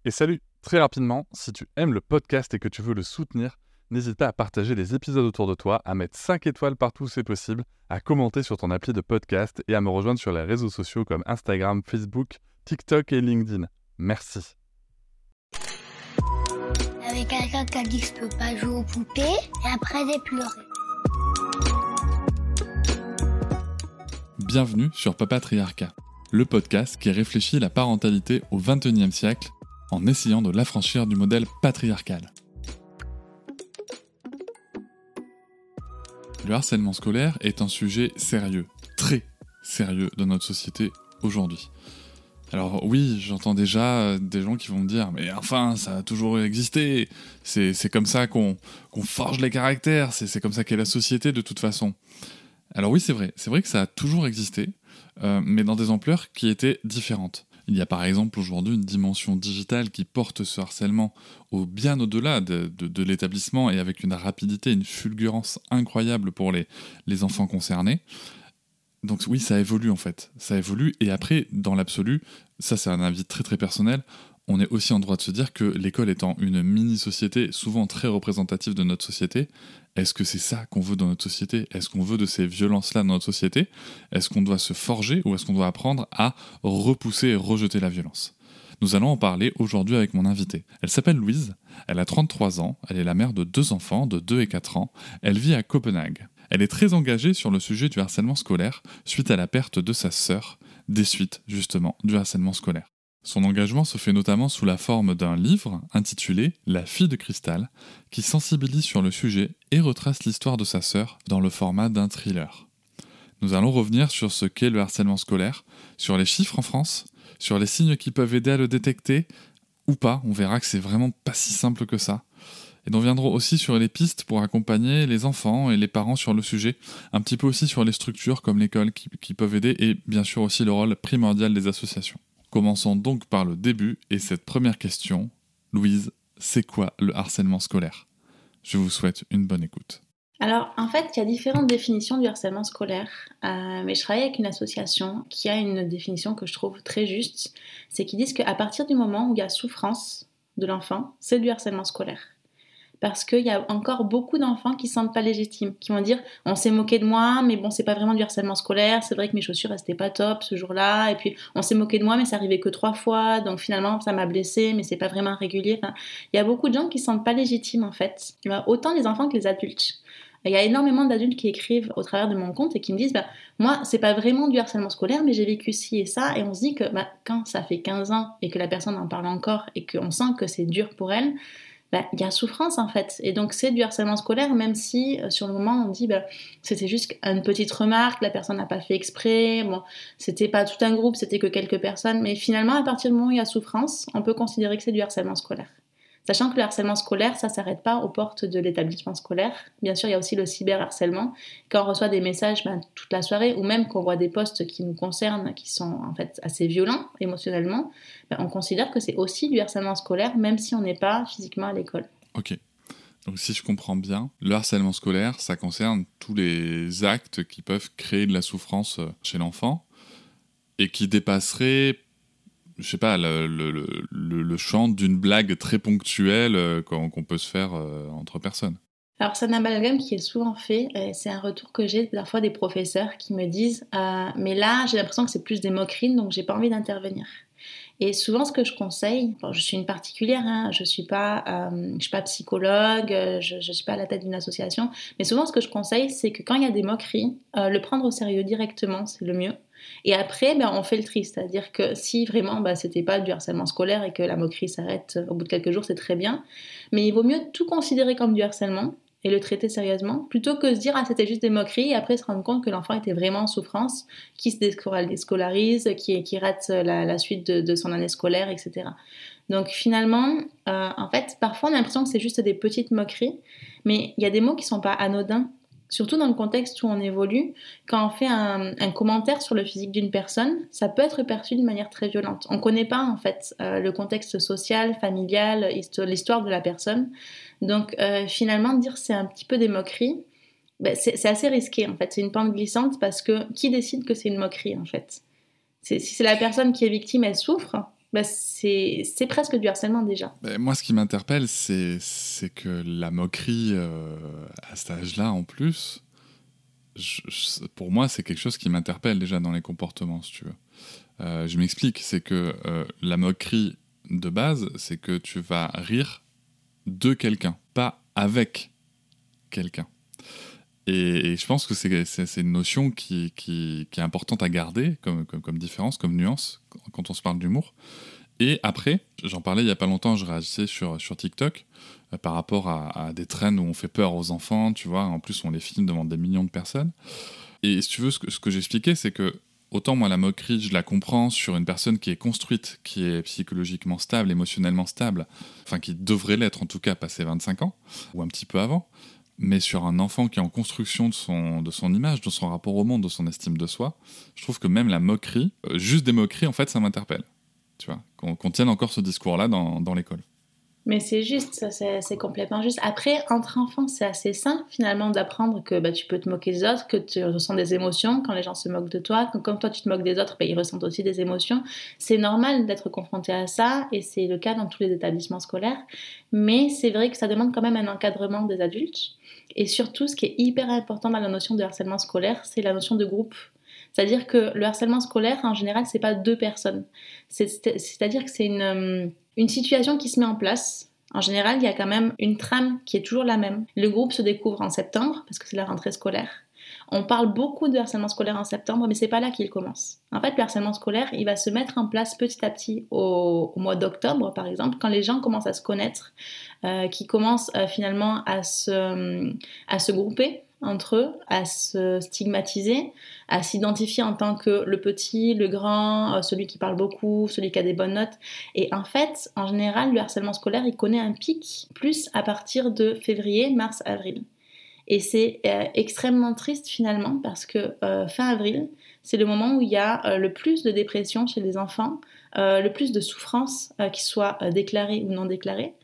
Et salut, très rapidement, si tu aimes le podcast et que tu veux le soutenir, n'hésite pas à partager les épisodes autour de toi, à mettre 5 étoiles partout où c'est possible, à commenter sur ton appli de podcast et à me rejoindre sur les réseaux sociaux comme Instagram, Facebook, TikTok et LinkedIn. Merci. Avec quelqu'un qui a dit que je peux pas jouer aux poupées et après j'ai pleuré. Bienvenue sur Papatriarcat, le podcast qui réfléchit la parentalité au XXIe siècle en essayant de l'affranchir du modèle patriarcal. Le harcèlement scolaire est un sujet sérieux, très sérieux dans notre société aujourd'hui. Alors oui, j'entends déjà des gens qui vont me dire « Mais enfin, ça a toujours existé, c'est comme ça qu'on forge les caractères, c'est comme ça qu'est la société de toute façon. » Alors oui, c'est vrai que ça a toujours existé, mais dans des ampleurs qui étaient différentes. Il y a par exemple aujourd'hui une dimension digitale qui porte ce harcèlement bien au-delà de l'établissement et avec une rapidité, une fulgurance incroyable pour les enfants concernés. Donc oui, ça évolue en fait, ça évolue. Et après, dans l'absolu, ça c'est un avis très très personnel, on est aussi en droit de se dire que l'école étant une mini-société, souvent très représentative de notre société, est-ce que c'est ça qu'on veut dans notre société ? Est-ce qu'on veut de ces violences-là dans notre société ? Est-ce qu'on doit se forger ou est-ce qu'on doit apprendre à repousser et rejeter la violence ? Nous allons en parler aujourd'hui avec mon invitée. Elle s'appelle Louise, elle a 33 ans, elle est la mère de 2 enfants de 2 et 4 ans, elle vit à Copenhague. Elle est très engagée sur le sujet du harcèlement scolaire suite à la perte de sa sœur, des suites justement du harcèlement scolaire. Son engagement se fait notamment sous la forme d'un livre intitulé « La fille de cristal » qui sensibilise sur le sujet et retrace l'histoire de sa sœur dans le format d'un thriller. Nous allons revenir sur ce qu'est le harcèlement scolaire, sur les chiffres en France, sur les signes qui peuvent aider à le détecter, ou pas, on verra que c'est vraiment pas si simple que ça. Et nous reviendrons aussi sur les pistes pour accompagner les enfants et les parents sur le sujet, un petit peu aussi sur les structures comme l'école qui peuvent aider, et bien sûr aussi le rôle primordial des associations. Commençons donc par le début et cette première question. Louise, c'est quoi le harcèlement scolaire ? Je vous souhaite une bonne écoute. Alors, en fait, il y a différentes définitions du harcèlement scolaire, mais je travaille avec une association qui a une définition que je trouve très juste, c'est qu'ils disent qu'à partir du moment où il y a souffrance de l'enfant, c'est du harcèlement scolaire. Parce qu'il y a encore beaucoup d'enfants qui ne se sentent pas légitimes, qui vont dire « on s'est moqué de moi, mais bon, c'est pas vraiment du harcèlement scolaire, c'est vrai que mes chaussures, elles étaient pas top ce jour-là, et puis on s'est moqué de moi, mais ça arrivait que 3 fois, donc finalement, ça m'a blessée, mais c'est pas vraiment régulier. » Enfin, il y a beaucoup de gens qui ne se sentent pas légitimes, en fait, autant les enfants que les adultes. Il y a énormément d'adultes qui écrivent au travers de mon compte et qui me disent moi, c'est pas vraiment du harcèlement scolaire, mais j'ai vécu ci et ça, et on se dit que quand ça fait 15 ans et que la personne en parle encore et qu'on sent que c'est dur pour elle, il y a souffrance en fait, et donc c'est du harcèlement scolaire, même si sur le moment on dit c'était juste une petite remarque, la personne n'a pas fait exprès, bon, c'était pas tout un groupe, c'était que quelques personnes, mais finalement à partir du moment où il y a souffrance, on peut considérer que c'est du harcèlement scolaire. Sachant que le harcèlement scolaire, ça s'arrête pas aux portes de l'établissement scolaire. Bien sûr, il y a aussi le cyberharcèlement. Quand on reçoit des messages toute la soirée, ou même qu'on voit des posts qui nous concernent, qui sont en fait assez violents émotionnellement, on considère que c'est aussi du harcèlement scolaire, même si on n'est pas physiquement à l'école. Ok. Donc si je comprends bien, le harcèlement scolaire, ça concerne tous les actes qui peuvent créer de la souffrance chez l'enfant et qui dépasseraient, je sais pas, le champ d'une blague très ponctuelle qu'on peut se faire entre personnes. Alors c'est un amalgame qui est souvent fait, et c'est un retour que j'ai parfois des professeurs qui me disent mais là j'ai l'impression que c'est plus des moqueries, donc j'ai pas envie d'intervenir. Et souvent ce que je conseille, je suis une particulière, je suis pas psychologue, je suis pas à la tête d'une association, mais souvent ce que je conseille c'est que quand il y a des moqueries, le prendre au sérieux directement, c'est le mieux. Et après, on fait le tri, c'est-à-dire que si vraiment c'était pas du harcèlement scolaire et que la moquerie s'arrête au bout de quelques jours, c'est très bien, mais il vaut mieux tout considérer comme du harcèlement et le traiter sérieusement, plutôt que se dire c'était juste des moqueries et après se rendre compte que l'enfant était vraiment en souffrance, qui se déscolarise, qui rate la suite de son année scolaire, etc. Donc finalement, en fait, parfois on a l'impression que c'est juste des petites moqueries, mais il y a des mots qui sont pas anodins. Surtout dans le contexte où on évolue, quand on fait un commentaire sur le physique d'une personne, ça peut être perçu d'une manière très violente. On ne connaît pas en fait le contexte social, familial, l'histoire de la personne. Donc finalement, dire c'est un petit peu des moqueries, c'est assez risqué en fait. C'est une pente glissante parce que qui décide que c'est une moquerie en fait ? Si c'est la personne qui est victime, elle souffre, c'est presque du harcèlement déjà. Moi, ce qui m'interpelle, c'est que la moquerie à cet âge-là, en plus, pour moi, c'est quelque chose qui m'interpelle déjà dans les comportements, si tu veux. Je m'explique, c'est que la moquerie de base, c'est que tu vas rire de quelqu'un, pas avec quelqu'un. Et je pense que c'est une notion qui est importante à garder comme différence, comme nuance, quand on se parle d'humour. Et après, j'en parlais il y a pas longtemps, je réagissais sur TikTok par rapport à des trends où on fait peur aux enfants, tu vois, en plus on les filme devant des millions de personnes. Et si tu veux, ce que j'expliquais, c'est que autant moi la moquerie, je la comprends sur une personne qui est construite, qui est psychologiquement stable, émotionnellement stable, enfin qui devrait l'être en tout cas passé 25 ans, ou un petit peu avant, mais sur un enfant qui est en construction de son image, de son rapport au monde, de son estime de soi, je trouve que même la moquerie, juste des moqueries, en fait, ça m'interpelle. Tu vois, qu'on tienne encore ce discours-là dans l'école. Mais c'est juste, ça, c'est complètement juste. Après, entre enfants, c'est assez sain finalement d'apprendre que tu peux te moquer des autres, que tu ressens des émotions quand les gens se moquent de toi, que comme toi tu te moques des autres, ils ressentent aussi des émotions. C'est normal d'être confronté à ça et c'est le cas dans tous les établissements scolaires. Mais c'est vrai que ça demande quand même un encadrement des adultes. Et surtout, ce qui est hyper important dans la notion de harcèlement scolaire, c'est la notion de groupe. C'est-à-dire que le harcèlement scolaire, en général, c'est pas 2 personnes. C'est-à-dire que c'est une situation qui se met en place. En général, il y a quand même une trame qui est toujours la même. Le groupe se découvre en septembre, parce que c'est la rentrée scolaire. On parle beaucoup de harcèlement scolaire en septembre, mais c'est pas là qu'il commence. En fait, le harcèlement scolaire, il va se mettre en place petit à petit au mois d'octobre, par exemple, quand les gens commencent à se connaître, qui commencent finalement à se grouper entre eux, à se stigmatiser, à s'identifier en tant que le petit, le grand, celui qui parle beaucoup, celui qui a des bonnes notes. Et en fait, en général, le harcèlement scolaire, il connaît un pic plus à partir de février, mars, avril. Et c'est extrêmement triste finalement parce que fin avril, c'est le moment où il y a le plus de dépression chez les enfants, le plus de souffrances qui soient déclarées ou non déclarées.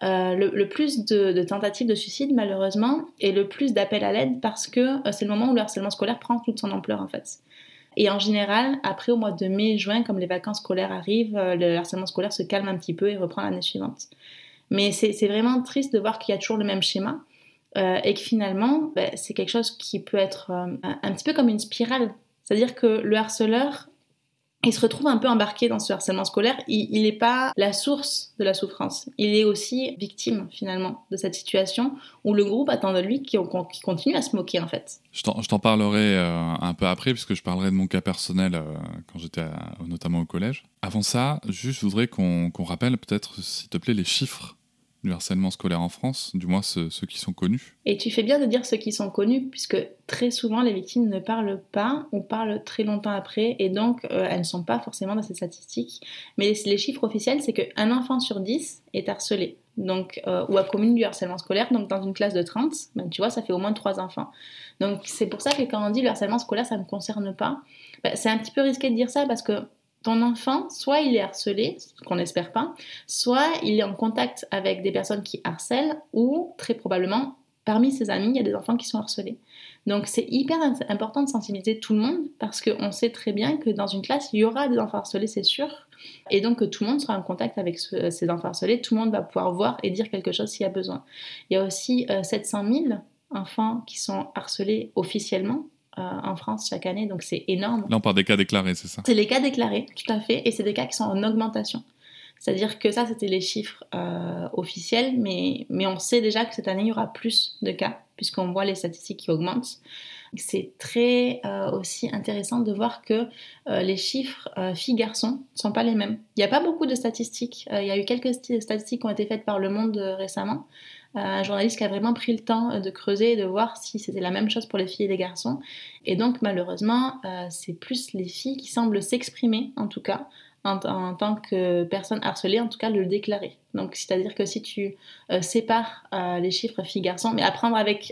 Le plus de tentatives de suicide malheureusement et le plus d'appels à l'aide parce que c'est le moment où le harcèlement scolaire prend toute son ampleur en fait. Et en général, après au mois de mai-juin, comme les vacances scolaires arrivent, le harcèlement scolaire se calme un petit peu et reprend l'année suivante. Mais c'est vraiment triste de voir qu'il y a toujours le même schéma et que finalement, c'est quelque chose qui peut être un petit peu comme une spirale. C'est-à-dire que le harceleur, il se retrouve un peu embarqué dans ce harcèlement scolaire. Il n'est pas la source de la souffrance. Il est aussi victime, finalement, de cette situation où le groupe attend de lui qu'il continue à se moquer, en fait. Je t'en parlerai un peu après, puisque je parlerai de mon cas personnel quand j'étais notamment au collège. Avant ça, juste, je voudrais qu'on rappelle peut-être, s'il te plaît, les chiffres du harcèlement scolaire en France, du moins ceux qui sont connus. Et tu fais bien de dire ceux qui sont connus, puisque très souvent les victimes ne parlent pas ou parlent très longtemps après, et donc elles ne sont pas forcément dans ces statistiques. Mais les chiffres officiels, c'est qu'un enfant sur 10 est harcelé, donc, ou a commis du harcèlement scolaire, donc dans une classe de 30, tu vois, ça fait au moins 3 enfants. Donc c'est pour ça que quand on dit le harcèlement scolaire, ça ne me concerne pas, c'est un petit peu risqué de dire ça, parce que ton enfant, soit il est harcelé, ce qu'on n'espère pas, soit il est en contact avec des personnes qui harcèlent, ou très probablement, parmi ses amis, il y a des enfants qui sont harcelés. Donc c'est hyper important de sensibiliser tout le monde, parce qu'on sait très bien que dans une classe, il y aura des enfants harcelés, c'est sûr, et donc que tout le monde sera en contact avec ces enfants harcelés, tout le monde va pouvoir voir et dire quelque chose s'il y a besoin. Il y a aussi 700 000 enfants qui sont harcelés officiellement, en France chaque année, donc c'est énorme. Là, on parle des cas déclarés, c'est ça? C'est les cas déclarés, tout à fait, et c'est des cas qui sont en augmentation. C'est-à-dire que ça, c'était les chiffres officiels, mais on sait déjà que cette année, il y aura plus de cas, puisqu'on voit les statistiques qui augmentent. C'est très aussi intéressant de voir que les chiffres filles-garçons ne sont pas les mêmes. Il n'y a pas beaucoup de statistiques. Il y a eu quelques statistiques qui ont été faites par Le Monde récemment. Un journaliste qui a vraiment pris le temps de creuser et de voir si c'était la même chose pour les filles et les garçons. Et donc, malheureusement, c'est plus les filles qui semblent s'exprimer, en tout cas, en tant que personne harcelée, en tout cas, le déclarer. Donc, c'est-à-dire que si tu sépares les chiffres filles-garçons, mais à prendre avec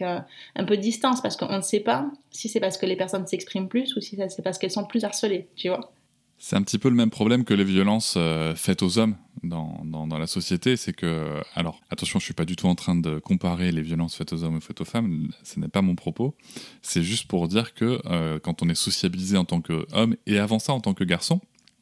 un peu de distance, parce qu'on ne sait pas si c'est parce que les personnes s'expriment plus ou si c'est parce qu'elles sont plus harcelées, tu vois. C'est un petit peu le même problème que les violences faites aux hommes dans la société. C'est que, alors, attention, je ne suis pas du tout en train de comparer les violences faites aux hommes ou faites aux femmes. Ce n'est pas mon propos. C'est juste pour dire que quand on est sociabilisé en tant qu'homme et avant ça en tant que garçon,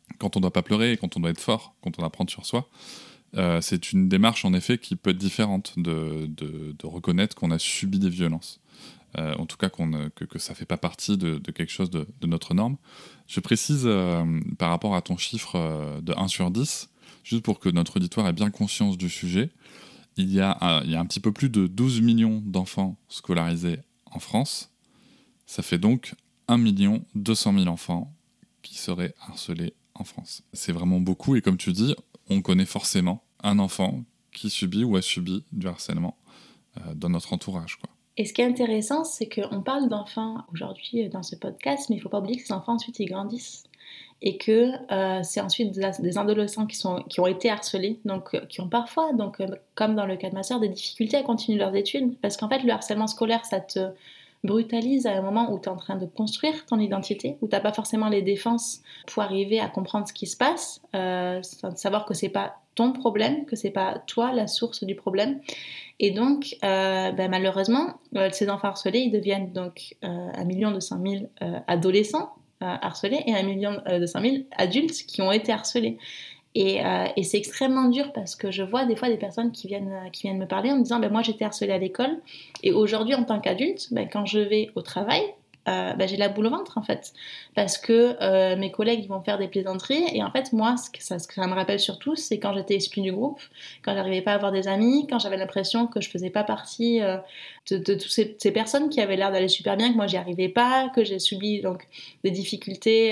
quand on doit pas pleurer, quand on doit être fort, quand on doit prendre sur soi. C'est une démarche en effet qui peut être différente de reconnaître qu'on a subi des violences. En tout cas que ça fait pas partie de quelque chose de notre norme. Je précise par rapport à ton chiffre de 1 sur 10, juste pour que notre auditoire ait bien conscience du sujet, il y a un petit peu plus de 12 millions d'enfants scolarisés en France. Ça fait donc 1 200 000 enfants qui seraient harcelés en France. C'est vraiment beaucoup, et comme tu dis, on connaît forcément un enfant qui subit ou a subi du harcèlement dans notre entourage, quoi. Et ce qui est intéressant, c'est qu'on parle d'enfants aujourd'hui dans ce podcast, mais il ne faut pas oublier que ces enfants ensuite ils grandissent. Et que c'est ensuite des adolescents qui ont été harcelés, donc qui ont parfois, comme dans le cas de ma sœur, des difficultés à continuer leurs études. Parce qu'en fait, le harcèlement scolaire, ça te brutalise à un moment où tu es en train de construire ton identité, où tu n'as pas forcément les défenses pour arriver à comprendre ce qui se passe, savoir que c'est pas ton problème, que c'est pas toi la source du problème. Et donc, malheureusement, ces enfants harcelés, ils deviennent donc 1 200 000 adolescents harcelés et 1 200 000 adultes qui ont été harcelés. Et c'est extrêmement dur parce que je vois des fois des personnes qui viennent me parler en me disant moi j'étais harcelée à l'école et aujourd'hui en tant qu'adulte, quand je vais au travail, j'ai la boule au ventre en fait, parce que mes collègues ils vont faire des plaisanteries et en fait moi ce que ça me rappelle surtout, c'est quand j'étais exclue du groupe, quand j'arrivais pas à avoir des amis, quand j'avais l'impression que je faisais pas partie de toutes ces personnes qui avaient l'air d'aller super bien, que moi j'y arrivais pas, que j'ai subi donc des difficultés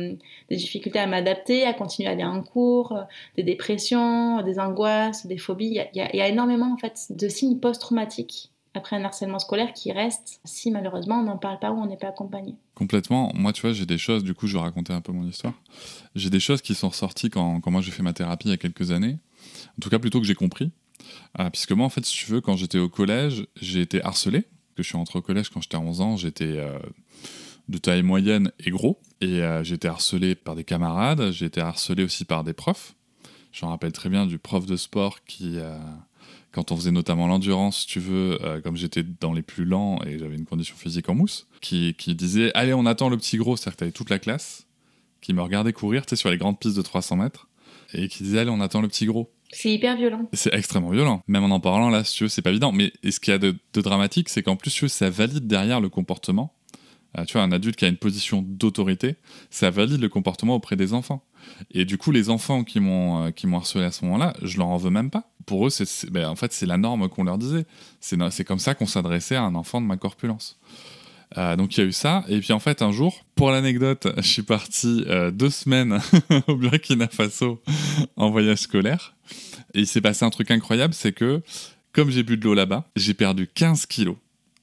à m'adapter, à continuer à aller en cours, des dépressions, des angoisses, des phobies. Il y a énormément en fait de signes post-traumatiques après un harcèlement scolaire qui reste si malheureusement on n'en parle pas ou on n'est pas accompagné. Complètement. Moi, tu vois, j'ai des choses, du coup, je vais raconter un peu mon histoire. J'ai des choses qui sont ressorties quand moi j'ai fait ma thérapie il y a quelques années. En tout cas, plutôt que j'ai compris. Puisque moi, en fait, si tu veux, quand j'étais au collège, j'ai été harcelé. Que je suis rentré au collège quand j'étais à 11 ans, j'étais de taille moyenne et gros. Et j'ai été harcelé par des camarades, j'ai été harcelé aussi par des profs. Je me rappelle très bien du prof de sport qui... quand on faisait notamment l'endurance, si tu veux, comme j'étais dans les plus lents et j'avais une condition physique en mousse, qui disait « Allez, on attend le petit gros », c'est-à-dire que t'avais toute la classe qui me regardait courir, tu sais, sur les grandes pistes de 300 mètres, et qui disait « Allez, on attend le petit gros ». C'est hyper violent. C'est extrêmement violent. Même en parlant, là, si tu veux, c'est pas évident. Mais ce qu'il y a de dramatique, c'est qu'en plus, si tu veux, ça valide derrière le comportement. Tu vois, un adulte qui a une position d'autorité, ça valide le comportement auprès des enfants. Et du coup, les enfants qui m'ont harcelé à ce moment-là, je leur en veux même pas. Pour eux, en fait, c'est la norme qu'on leur disait. C'est comme ça qu'on s'adressait à un enfant de ma corpulence. Donc il y a eu ça. Et puis en fait, un jour, pour l'anecdote, je suis parti 2 semaines au Burkina Faso en voyage scolaire. Et il s'est passé un truc incroyable, c'est que, comme j'ai bu de l'eau là-bas, j'ai perdu 15 kilos.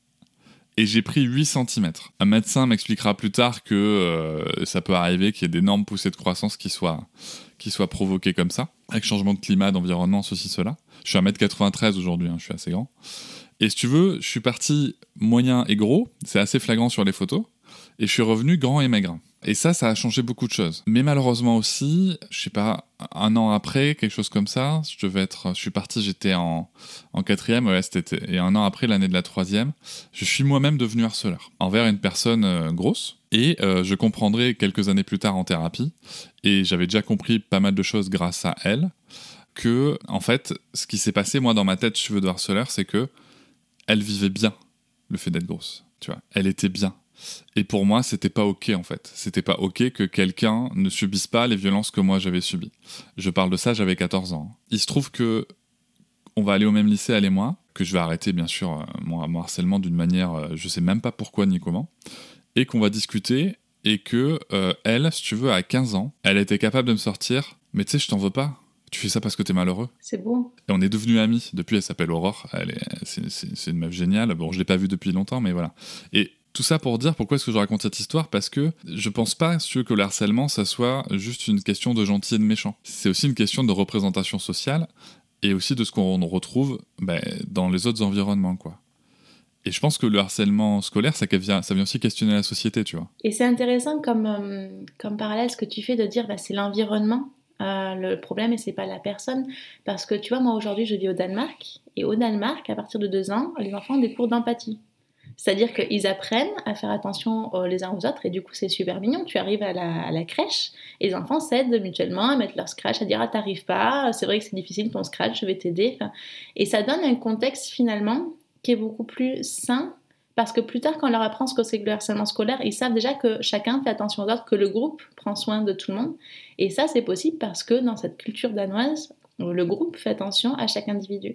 Et j'ai pris 8 cm. Un médecin m'expliquera plus tard que ça peut arriver qu'il y ait d'énormes poussées de croissance qui soient provoquées comme ça, avec changement de climat, d'environnement, ceci, cela. Je suis à 1m93 aujourd'hui, je suis assez grand. Et si tu veux, je suis parti moyen et gros, c'est assez flagrant sur les photos, et je suis revenu grand et maigre. Et ça a changé beaucoup de choses. Mais malheureusement aussi, je sais pas, 1 an après, quelque chose comme ça, je suis parti, j'étais en 4e, ouais, et 1 an après, l'année de la 3e, je suis moi-même devenu harceleur envers une personne grosse. Et je comprendrai quelques années plus tard en thérapie, et j'avais déjà compris pas mal de choses grâce à elle, que, en fait, ce qui s'est passé, moi, dans ma tête, si tu veux, de harceleur, c'est que elle vivait bien le fait d'être grosse, tu vois. Elle était bien. Et pour moi, c'était pas ok, en fait. C'était pas ok que quelqu'un ne subisse pas les violences que moi j'avais subies. Je parle de ça, j'avais 14 ans. Il se trouve que on va aller au même lycée, elle et moi, que je vais arrêter, bien sûr, mon harcèlement d'une manière, je sais même pas pourquoi ni comment, et qu'on va discuter, et que elle, si tu veux, à 15 ans, elle était capable de me sortir « Mais tu sais, je t'en veux pas. Tu fais ça parce que t'es malheureux. » C'est beau. Et on est devenus amis. Depuis, elle s'appelle Aurore. C'est une meuf géniale. Bon, je l'ai pas vue depuis longtemps, mais voilà. Et tout ça pour dire pourquoi est-ce que je raconte cette histoire, parce que je pense pas, si tu veux, que le harcèlement, ça soit juste une question de gentil et de méchant. C'est aussi une question de représentation sociale et aussi de ce qu'on retrouve dans les autres environnements, quoi. Et je pense que le harcèlement scolaire, ça vient aussi questionner la société, tu vois. Et c'est intéressant comme parallèle ce que tu fais de dire c'est l'environnement. Le problème, et c'est pas la personne, parce que tu vois, moi aujourd'hui je vis au Danemark, et au Danemark, à partir de 2 ans, les enfants ont des cours d'empathie. C'est-à-dire qu'ils apprennent à faire attention les uns aux autres et du coup c'est super mignon. Tu arrives à la crèche et les enfants s'aident mutuellement à mettre leur scratch, à dire ah t'arrives pas, c'est vrai que c'est difficile ton scratch, je vais t'aider. Et ça donne un contexte finalement qui est beaucoup plus sain parce que plus tard quand on leur apprend ce que c'est que le harcèlement scolaire, ils savent déjà que chacun fait attention aux autres, que le groupe prend soin de tout le monde. Et ça c'est possible parce que dans cette culture danoise, le groupe fait attention à chaque individu.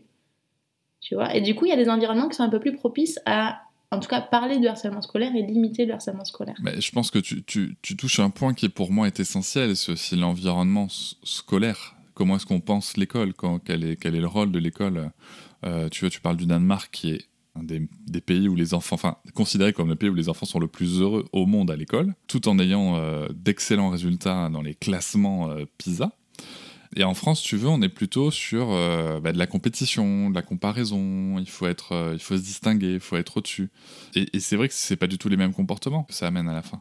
Tu vois ? Et du coup il y a des environnements qui sont un peu plus propices à en tout cas, parler de harcèlement scolaire et limiter le harcèlement scolaire. Mais je pense que tu touches un point qui pour moi est essentiel, c'est aussi l'environnement scolaire. Comment est-ce qu'on pense l'école, quel est le rôle de l'école. Tu parles du Danemark qui est un des pays où les enfants, enfin considéré comme le pays où les enfants sont le plus heureux au monde à l'école, tout en ayant d'excellents résultats dans les classements PISA. Et en France, on est plutôt sur de la compétition, de la comparaison. Il faut se distinguer, il faut être au-dessus. Et c'est vrai que c'est pas du tout les mêmes comportements que ça amène à la fin.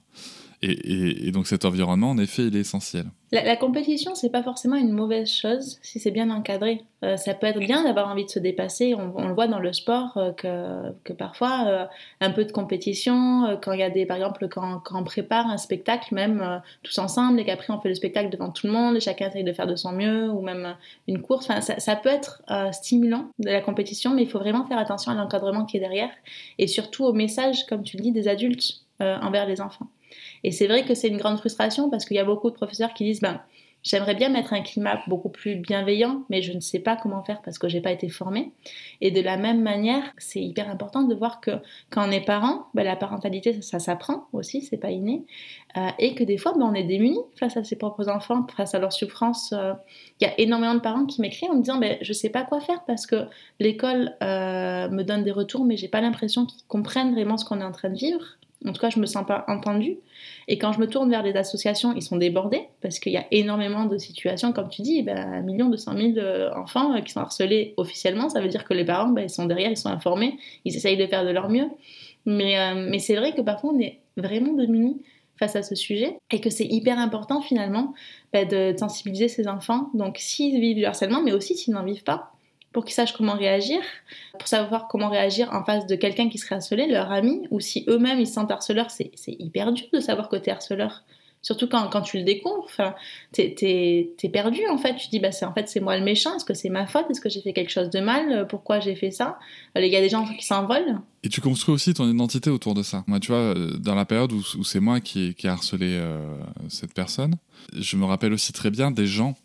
Et donc cet environnement, en effet, il est essentiel. La compétition, c'est pas forcément une mauvaise chose si c'est bien encadré. Ça peut être bien d'avoir envie de se dépasser. On le voit dans le sport que parfois un peu de compétition, quand il y a par exemple quand on prépare un spectacle même tous ensemble et qu'après on fait le spectacle devant tout le monde et chacun essaye de faire de son mieux ou même une course. Enfin, ça peut être stimulant de la compétition, mais il faut vraiment faire attention à l'encadrement qui est derrière et surtout au message, comme tu le dis, des adultes envers les enfants. Et c'est vrai que c'est une grande frustration parce qu'il y a beaucoup de professeurs qui disent j'aimerais bien mettre un climat beaucoup plus bienveillant, mais je ne sais pas comment faire parce que j'ai pas été formée. Et de la même manière, c'est hyper important de voir que quand on est parent, la parentalité ça s'apprend aussi, c'est pas inné, et que des fois on est démunis face à ses propres enfants, face à leur souffrance. Il y a énormément de parents qui m'écrivent en me disant je sais pas quoi faire parce que l'école me donne des retours, mais j'ai pas l'impression qu'ils comprennent vraiment ce qu'on est en train de vivre. En tout cas, je me sens pas entendue. Et quand je me tourne vers les associations, ils sont débordés parce qu'il y a énormément de situations, comme tu dis, 1 200 000 enfants qui sont harcelés officiellement. Ça veut dire que les parents, ils sont derrière, ils sont informés, ils essayent de faire de leur mieux. Mais c'est vrai que parfois, on est vraiment démunis face à ce sujet et que c'est hyper important finalement de sensibiliser ces enfants. Donc, s'ils vivent du harcèlement, mais aussi s'ils n'en vivent pas, pour qu'ils sachent comment réagir, pour savoir comment réagir en face de quelqu'un qui serait harcelé, leur ami, ou si eux-mêmes ils se sentent harceleurs, c'est hyper dur de savoir que t'es harceleur. Surtout quand tu le découvres, t'es perdu en fait. Tu te dis c'est moi le méchant, est-ce que c'est ma faute, est-ce que j'ai fait quelque chose de mal, pourquoi j'ai fait ça? Il y a des gens qui s'envolent. Et tu construis aussi ton identité autour de ça. Moi, tu vois, dans la période où c'est moi qui ai harcelé cette personne, je me rappelle aussi très bien des gens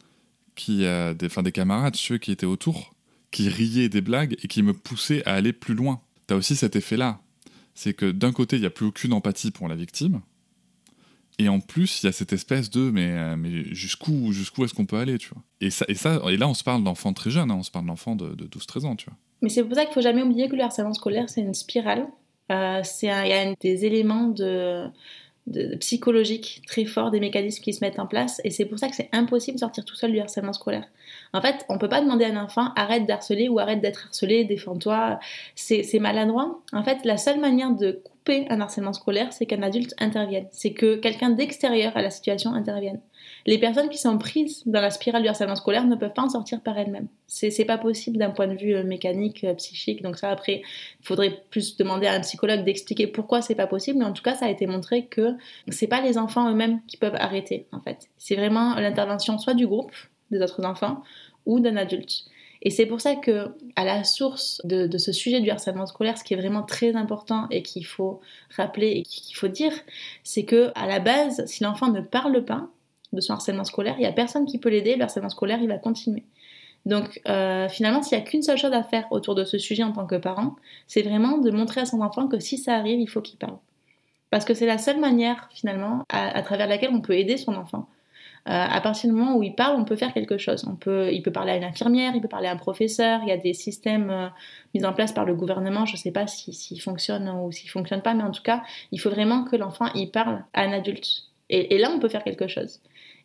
des camarades, ceux qui étaient autour, qui riaient des blagues et qui me poussaient à aller plus loin. T'as aussi cet effet-là. C'est que d'un côté, il n'y a plus aucune empathie pour la victime, et en plus, il y a cette espèce de mais jusqu'où est-ce qu'on peut aller, tu vois. Et là, on se parle d'enfants très jeunes, on se parle d'enfants de 12-13 ans, tu vois. Mais c'est pour ça qu'il ne faut jamais oublier que le harcèlement scolaire, c'est une spirale. Il y a des éléments de psychologiques très forts, des mécanismes qui se mettent en place, et c'est pour ça que c'est impossible de sortir tout seul du harcèlement scolaire. En fait, on peut pas demander à un enfant arrête d'harceler ou arrête d'être harcelé, défends-toi, c'est maladroit. En fait, la seule manière de couper un harcèlement scolaire, c'est qu'un adulte intervienne, c'est que quelqu'un d'extérieur à la situation intervienne. Les personnes qui sont prises dans la spirale du harcèlement scolaire ne peuvent pas en sortir par elles-mêmes. C'est pas possible d'un point de vue mécanique, psychique. Donc ça, après, il faudrait plus demander à un psychologue d'expliquer pourquoi c'est pas possible. Mais en tout cas, ça a été montré que c'est pas les enfants eux-mêmes qui peuvent arrêter, en fait. C'est vraiment l'intervention soit du groupe, des autres enfants, ou d'un adulte. Et c'est pour ça que, à la source de ce sujet du harcèlement scolaire, ce qui est vraiment très important et qu'il faut rappeler et qu'il faut dire, c'est que, à la base, si l'enfant ne parle pas de son harcèlement scolaire, il n'y a personne qui peut l'aider, le harcèlement scolaire, il va continuer. Donc, finalement, s'il n'y a qu'une seule chose à faire autour de ce sujet en tant que parent, c'est vraiment de montrer à son enfant que si ça arrive, il faut qu'il parle. Parce que c'est la seule manière, finalement, à travers laquelle on peut aider son enfant. À partir du moment où il parle, on peut faire quelque chose. Il peut parler à une infirmière, il peut parler à un professeur, il y a des systèmes mis en place par le gouvernement, je ne sais pas s'ils fonctionnent ou s'ils ne fonctionnent pas, mais en tout cas, il faut vraiment que l'enfant il parle à un adulte. Et là, on peut faire quelque chose.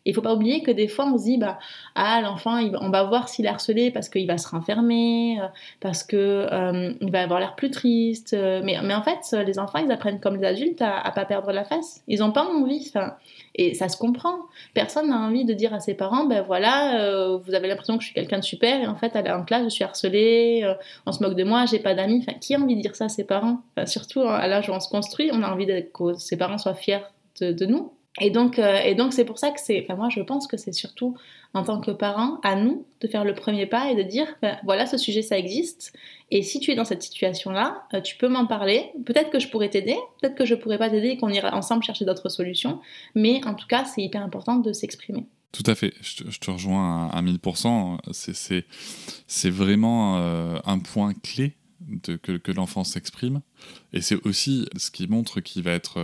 Et il faut pas oublier que des fois, on se dit, l'enfant, on va voir s'il est harcelé parce qu'il va se renfermer, parce que il va avoir l'air plus triste. Mais en fait, les enfants, ils apprennent comme les adultes à pas perdre la face. Ils ont pas envie, et ça se comprend. Personne n'a envie de dire à ses parents, vous avez l'impression que je suis quelqu'un de super, et en fait, en classe, je suis harcelée, on se moque de moi, j'ai pas d'amis. Qui a envie de dire ça à ses parents? Surtout à l'âge où on se construit, on a envie que ses parents soient fiers de nous. Et donc c'est pour ça que moi je pense que c'est surtout en tant que parent à nous de faire le premier pas et de dire voilà, ce sujet ça existe, et si tu es dans cette situation là, tu peux m'en parler, peut-être que je pourrais t'aider, peut-être que je pourrais pas t'aider et qu'on ira ensemble chercher d'autres solutions, mais en tout cas c'est hyper important de s'exprimer. Tout à fait, je te rejoins à 1000%, c'est vraiment un point clé que l'enfant s'exprime, et c'est aussi ce qui montre qu'il va être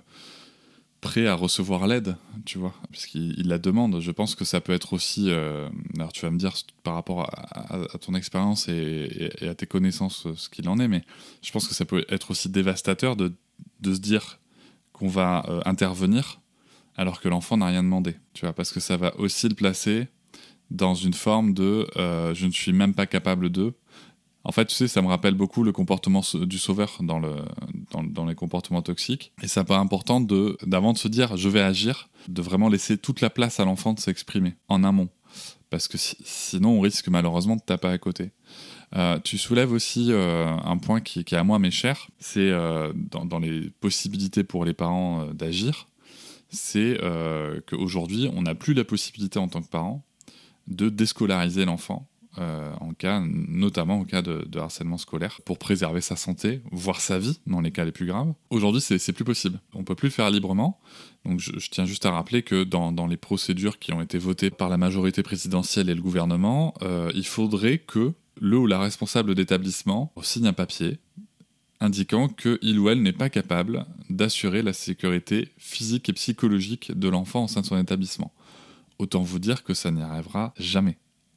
prêt à recevoir l'aide, tu vois, puisqu'il la demande. Je pense que ça peut être aussi, alors tu vas me dire par rapport à ton expérience et à tes connaissances ce qu'il en est, mais je pense que ça peut être aussi dévastateur de se dire qu'on va intervenir alors que l'enfant n'a rien demandé, tu vois, parce que ça va aussi le placer dans une forme de je ne suis même pas capable de. En fait, tu sais, ça me rappelle beaucoup le comportement du sauveur dans les comportements toxiques. Et ça paraît important d'avant de se dire « je vais agir », de vraiment laisser toute la place à l'enfant de s'exprimer en amont. Parce que sinon, on risque malheureusement de taper à côté. Tu soulèves aussi un point qui à moi m'est cher. C'est dans les possibilités pour les parents d'agir. C'est qu'aujourd'hui, on n'a plus la possibilité en tant que parent de déscolariser l'enfant. Notamment en cas de harcèlement scolaire, pour préserver sa santé, voire sa vie dans les cas les plus graves. Aujourd'hui, c'est plus possible. On peut plus le faire librement. Donc je tiens juste à rappeler que dans les procédures qui ont été votées par la majorité présidentielle et le gouvernement, il faudrait que le ou la responsable d'établissement signe un papier indiquant qu'il ou elle n'est pas capable d'assurer la sécurité physique et psychologique de l'enfant au sein de son établissement. Autant vous dire que ça n'y arrivera jamais.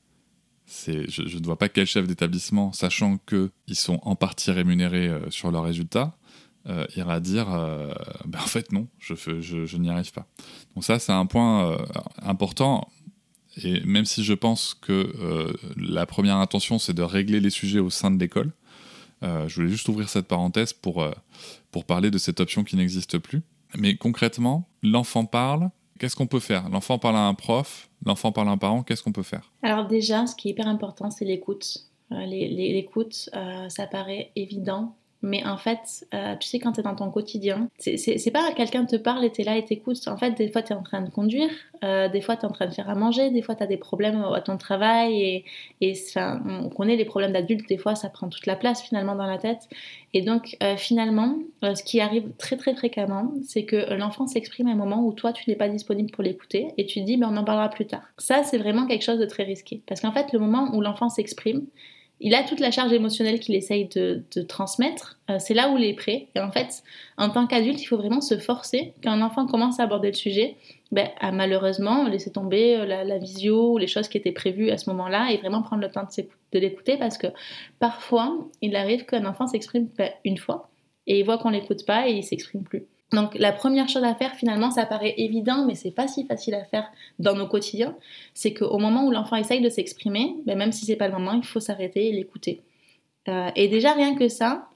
Je ne vois pas quel chef d'établissement, sachant qu'ils sont en partie rémunérés sur leurs résultats, ira dire en fait non, je n'y arrive pas. Donc ça, c'est un point important, et même si je pense que la première intention, c'est de régler les sujets au sein de l'école, je voulais juste ouvrir cette parenthèse pour parler de cette option qui n'existe plus. Mais concrètement, l'enfant parle. Qu'est-ce qu'on peut faire? L'enfant parle à un prof, l'enfant parle à un parent, qu'est-ce qu'on peut faire? Alors déjà, ce qui est hyper important, c'est l'écoute. L'écoute, ça paraît évident, mais en fait, tu sais, quand tu es dans ton quotidien, c'est pas quelqu'un te parle et tu es là et t'écoutes. En fait, des fois, tu es en train de conduire, des fois, tu es en train de faire à manger, des fois, tu as des problèmes à ton travail, et on connaît les problèmes d'adultes, des fois, ça prend toute la place finalement dans la tête. Et donc, finalement, ce qui arrive très très fréquemment, c'est que l'enfant s'exprime à un moment où toi, tu n'es pas disponible pour l'écouter, et tu te dis, on en parlera plus tard. Ça, c'est vraiment quelque chose de très risqué. Parce qu'en fait, le moment où l'enfant s'exprime, il a toute la charge émotionnelle qu'il essaye de transmettre, c'est là où il est prêt. Et en fait, en tant qu'adulte, il faut vraiment se forcer, quand un enfant commence à aborder le sujet, à malheureusement laisser tomber la visio ou les choses qui étaient prévues à ce moment-là, et vraiment prendre le temps de l'écouter, parce que parfois, il arrive qu'un enfant s'exprime une fois, et il voit qu'on l'écoute pas et il s'exprime plus. Donc la première chose à faire, finalement, ça paraît évident, mais c'est pas si facile à faire dans nos quotidiens, c'est qu'au moment où l'enfant essaye de s'exprimer, même si c'est pas le moment, il faut s'arrêter et l'écouter. Et déjà rien que ça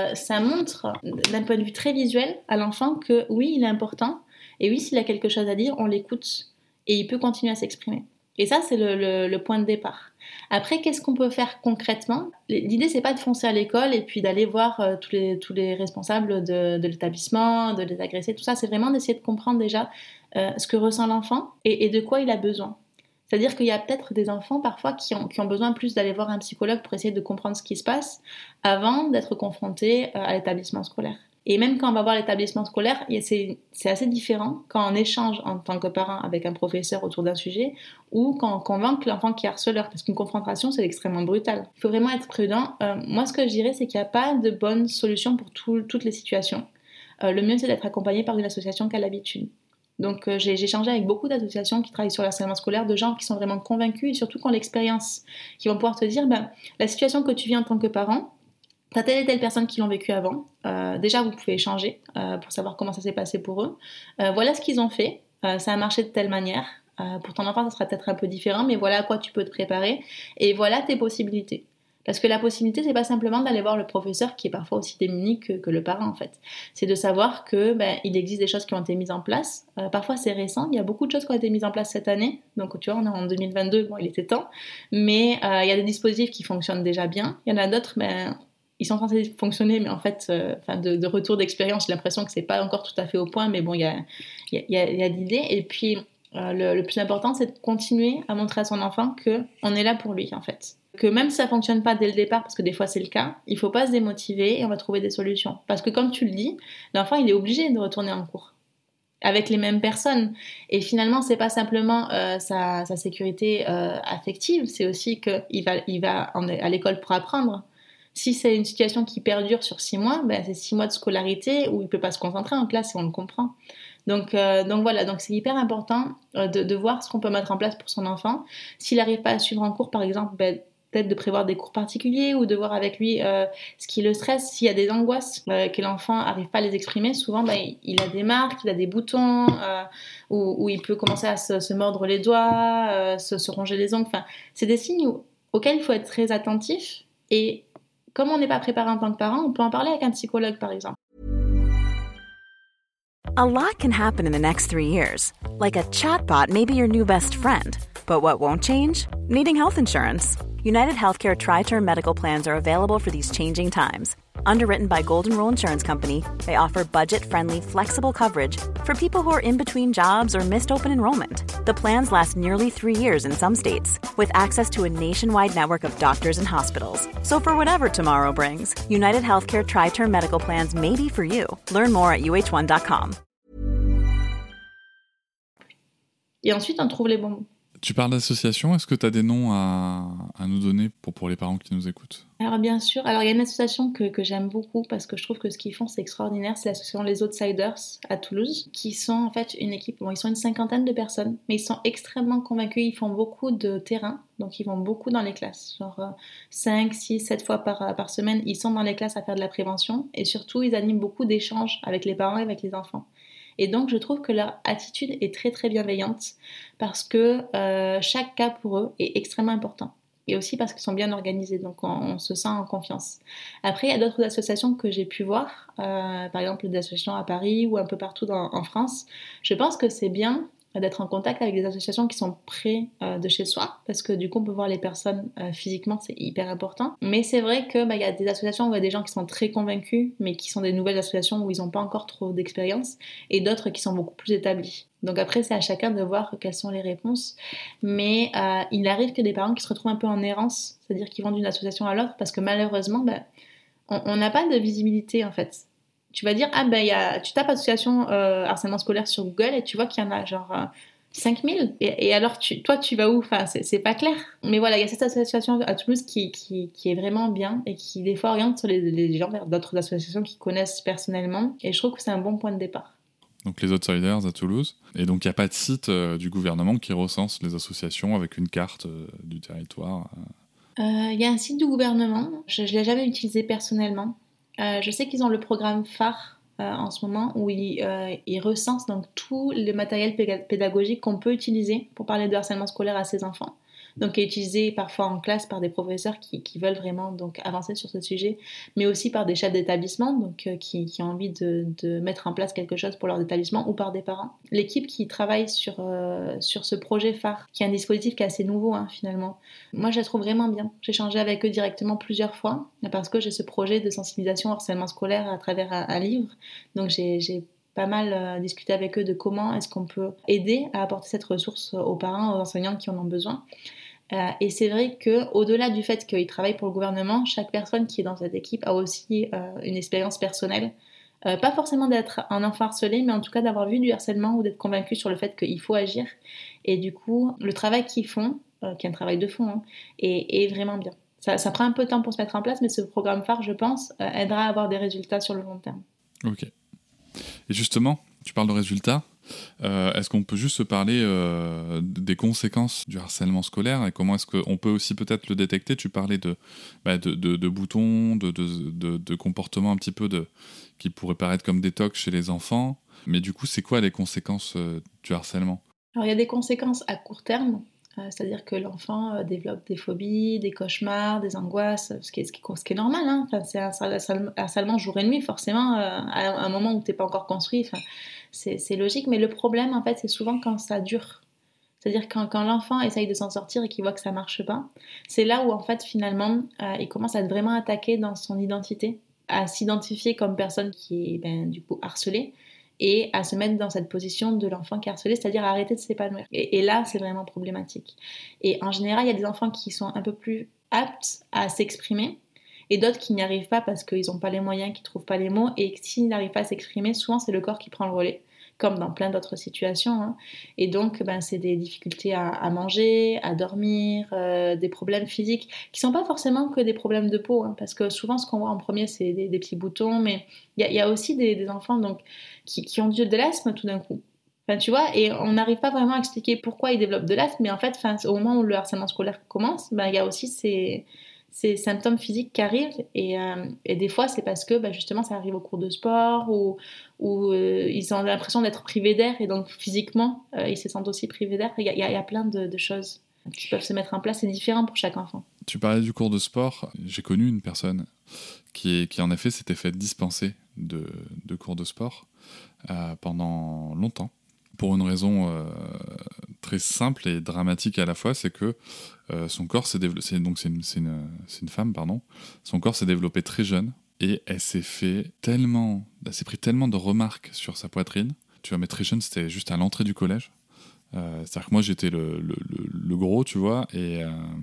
montre d'un point de vue très visuel à l'enfant que oui, il est important, et oui, s'il a quelque chose à dire, on l'écoute, et il peut continuer à s'exprimer. Et ça, c'est le point de départ. Après, qu'est-ce qu'on peut faire concrètement? L'idée, c'est pas de foncer à l'école et puis d'aller voir tous les responsables de l'établissement, de les agresser, tout ça. C'est vraiment d'essayer de comprendre déjà ce que ressent l'enfant et de quoi il a besoin. C'est-à-dire qu'il y a peut-être des enfants parfois qui ont besoin plus d'aller voir un psychologue pour essayer de comprendre ce qui se passe avant d'être confrontés à l'établissement scolaire. Et même quand on va voir l'établissement scolaire, c'est assez différent quand on échange en tant que parent avec un professeur autour d'un sujet, ou quand on convainc l'enfant qui est harceleur, parce qu'une confrontation, c'est extrêmement brutal. Il faut vraiment être prudent. Moi, ce que je dirais, c'est qu'il n'y a pas de bonne solution pour toutes les situations. Le mieux, c'est d'être accompagné par une association qui a l'habitude. Donc, j'ai échangé avec beaucoup d'associations qui travaillent sur le harcèlement scolaire, de gens qui sont vraiment convaincus et surtout qui ont l'expérience, qui vont pouvoir te dire, la situation que tu vis en tant que parent, t'as telle et telle personne qui l'ont vécu avant. Déjà, vous pouvez échanger pour savoir comment ça s'est passé pour eux. Voilà ce qu'ils ont fait. Ça a marché de telle manière. Pour ton enfant, ça sera peut-être un peu différent, mais voilà à quoi tu peux te préparer et voilà tes possibilités. Parce que la possibilité, c'est pas simplement d'aller voir le professeur qui est parfois aussi démuni que le parent en fait. C'est de savoir que il existe des choses qui ont été mises en place. Parfois c'est récent, il y a beaucoup de choses qui ont été mises en place cette année. Donc tu vois, on est en 2022, bon il était temps. Mais il y a des dispositifs qui fonctionnent déjà bien. Il y en a d'autres, ils sont censés fonctionner, mais en fait, de retour d'expérience, j'ai l'impression que c'est pas encore tout à fait au point. Mais bon, il y a l'idée. Et puis le plus important, c'est de continuer à montrer à son enfant qu'on est là pour lui en fait. Que même si ça fonctionne pas dès le départ, parce que des fois c'est le cas, il faut pas se démotiver et on va trouver des solutions. Parce que comme tu le dis, l'enfant il est obligé de retourner en cours avec les mêmes personnes. Et finalement, c'est pas simplement sa sécurité affective, c'est aussi qu'il va à l'école pour apprendre. Si c'est une situation qui perdure sur 6 mois, c'est 6 mois de scolarité où il peut pas se concentrer en classe et on le comprend. Donc voilà, donc c'est hyper important de voir ce qu'on peut mettre en place pour son enfant. S'il n'arrive pas à suivre en cours, par exemple, peut-être de prévoir des cours particuliers ou de voir avec lui ce qui le stresse. S'il y a des angoisses que l'enfant n'arrive pas à les exprimer, souvent il a des marques, il a des boutons, où il peut commencer à se mordre les doigts, se ronger les ongles. Enfin, c'est des signes auxquels il faut être très attentif. Et comme on n'est pas préparé en tant que parent, on peut en parler avec un psychologue, par exemple. A lot can happen in the next 3 years. Like a chatbot may be your new best friend. But what won't change? Needing health insurance. United Healthcare Tri-Term Medical Plans are available for these changing times. Underwritten by Golden Rule Insurance Company, they offer budget-friendly, flexible coverage for people who are in between jobs or missed open enrollment. The plans last nearly 3 years in some states, with access to a nationwide network of doctors and hospitals. So for whatever tomorrow brings, United Healthcare Tri-Term Medical Plans may be for you. Learn more at uh1.com. Et ensuite, on trouve les bons mots. Tu parles d'associations, est-ce que tu as des noms à nous donner pour les parents qui nous écoutent ? Alors bien sûr, il y a une association que j'aime beaucoup parce que je trouve que ce qu'ils font c'est extraordinaire, c'est l'association Les Outsiders à Toulouse, qui sont en fait une équipe, ils sont une 50aine de personnes, mais ils sont extrêmement convaincus, ils font beaucoup de terrain, donc ils vont beaucoup dans les classes, genre 5, 6, 7 fois par semaine, ils sont dans les classes à faire de la prévention, et surtout ils animent beaucoup d'échanges avec les parents et avec les enfants. Et donc, je trouve que leur attitude est très, très bienveillante parce que chaque cas pour eux est extrêmement important. Et aussi parce qu'ils sont bien organisés, donc on se sent en confiance. Après, il y a d'autres associations que j'ai pu voir, par exemple des associations à Paris ou un peu partout en France. Je pense que c'est bien d'être en contact avec des associations qui sont près de chez soi, parce que du coup on peut voir les personnes physiquement, c'est hyper important. Mais c'est vrai que y a des associations où il y a des gens qui sont très convaincus, mais qui sont des nouvelles associations où ils n'ont pas encore trop d'expérience, et d'autres qui sont beaucoup plus établis. Donc après c'est à chacun de voir quelles sont les réponses, mais il arrive que des parents qui se retrouvent un peu en errance, c'est-à-dire qu'ils vont d'une association à l'autre, parce que malheureusement on n'a pas de visibilité en fait. Tu vas dire, tu tapes association harcèlement scolaire sur Google et tu vois qu'il y en a genre 5000. Et alors, toi, tu vas où ? Enfin, c'est pas clair. Mais voilà, il y a cette association à Toulouse qui est vraiment bien et qui, des fois, oriente les gens vers d'autres associations qu'ils connaissent personnellement. Et je trouve que c'est un bon point de départ. Donc, les Outsiders à Toulouse. Et donc, il n'y a pas de site du gouvernement qui recense les associations avec une carte du territoire. Il y a un site du gouvernement. Je ne l'ai jamais utilisé personnellement. Je sais qu'ils ont le programme phare en ce moment où ils recensent donc tout le matériel pédagogique qu'on peut utiliser pour parler de harcèlement scolaire à ses enfants. Donc, qui est utilisé parfois en classe par des professeurs qui veulent vraiment donc, avancer sur ce sujet, mais aussi par des chefs d'établissement donc, qui ont envie de mettre en place quelque chose pour leur établissement ou par des parents. L'équipe qui travaille sur ce projet phare, qui est un dispositif qui est assez nouveau finalement, moi je la trouve vraiment bien. J'ai échangé avec eux directement plusieurs fois parce que j'ai ce projet de sensibilisation au harcèlement scolaire à travers un livre. Donc j'ai pas mal discuté avec eux de comment est-ce qu'on peut aider à apporter cette ressource aux parents, aux enseignants qui en ont besoin. Et c'est vrai qu'au-delà du fait qu'ils travaillent pour le gouvernement, chaque personne qui est dans cette équipe a aussi une expérience personnelle. Pas forcément d'être un enfant harcelé, mais en tout cas d'avoir vu du harcèlement ou d'être convaincu sur le fait qu'il faut agir. Et du coup, le travail qu'ils font, qui est un travail de fond, est vraiment bien. Ça prend un peu de temps pour se mettre en place, mais ce programme phare, je pense, aidera à avoir des résultats sur le long terme. Ok. Et justement, tu parles de résultats. Est-ce qu'on peut juste se parler des conséquences du harcèlement scolaire et comment est-ce qu'on peut aussi peut-être le détecter ? Tu parlais de boutons, de comportements un petit peu qui pourraient paraître comme des tocs chez les enfants. Mais du coup, c'est quoi les conséquences du harcèlement ? Alors il y a des conséquences à court terme, c'est-à-dire que l'enfant développe des phobies, des cauchemars, des angoisses, ce qui est normal, hein. Enfin, c'est un harcèlement jour et nuit, forcément, à un moment où tu n'es pas encore construit, enfin, c'est logique, mais le problème, en fait, c'est souvent quand ça dure. C'est-à-dire quand l'enfant essaye de s'en sortir et qu'il voit que ça ne marche pas, c'est là où, en fait, finalement, il commence à être vraiment attaqué dans son identité, à s'identifier comme personne qui est, du coup, harcelée, et à se mettre dans cette position de l'enfant qui est harcelé, c'est-à-dire à arrêter de s'épanouir. Et là, c'est vraiment problématique. Et en général, il y a des enfants qui sont un peu plus aptes à s'exprimer, et d'autres qui n'y arrivent pas parce qu'ils n'ont pas les moyens, qui ne trouvent pas les mots, et s'ils n'arrivent pas à s'exprimer, souvent c'est le corps qui prend le relais, comme dans plein d'autres situations, hein. Et donc, c'est des difficultés à manger, à dormir, des problèmes physiques, qui ne sont pas forcément que des problèmes de peau, hein, parce que souvent, ce qu'on voit en premier, c'est des petits boutons, mais il y a aussi des enfants donc, qui ont de l'asthme tout d'un coup. Enfin, tu vois, et on n'arrive pas vraiment à expliquer pourquoi ils développent de l'asthme, mais en fait, au moment où le harcèlement scolaire commence, il y a aussi ces symptômes physiques qui arrivent, et des fois c'est parce que justement ça arrive au cours de sport ou ils ont l'impression d'être privés d'air, et donc physiquement ils se sentent aussi privés d'air. Il y a plein de choses qui peuvent se mettre en place, c'est différent pour chaque enfant. Tu parlais du cours de sport, j'ai connu une personne qui en effet s'était fait dispenser de cours de sport pendant longtemps, pour une raison très simple et dramatique à la fois, c'est que son corps s'est développé, c'est une femme, pardon, son corps s'est développé très jeune, et elle s'est pris tellement de remarques sur sa poitrine. Tu vois, mais très jeune, c'était juste à l'entrée du collège. C'est-à-dire que moi j'étais le gros, tu vois, et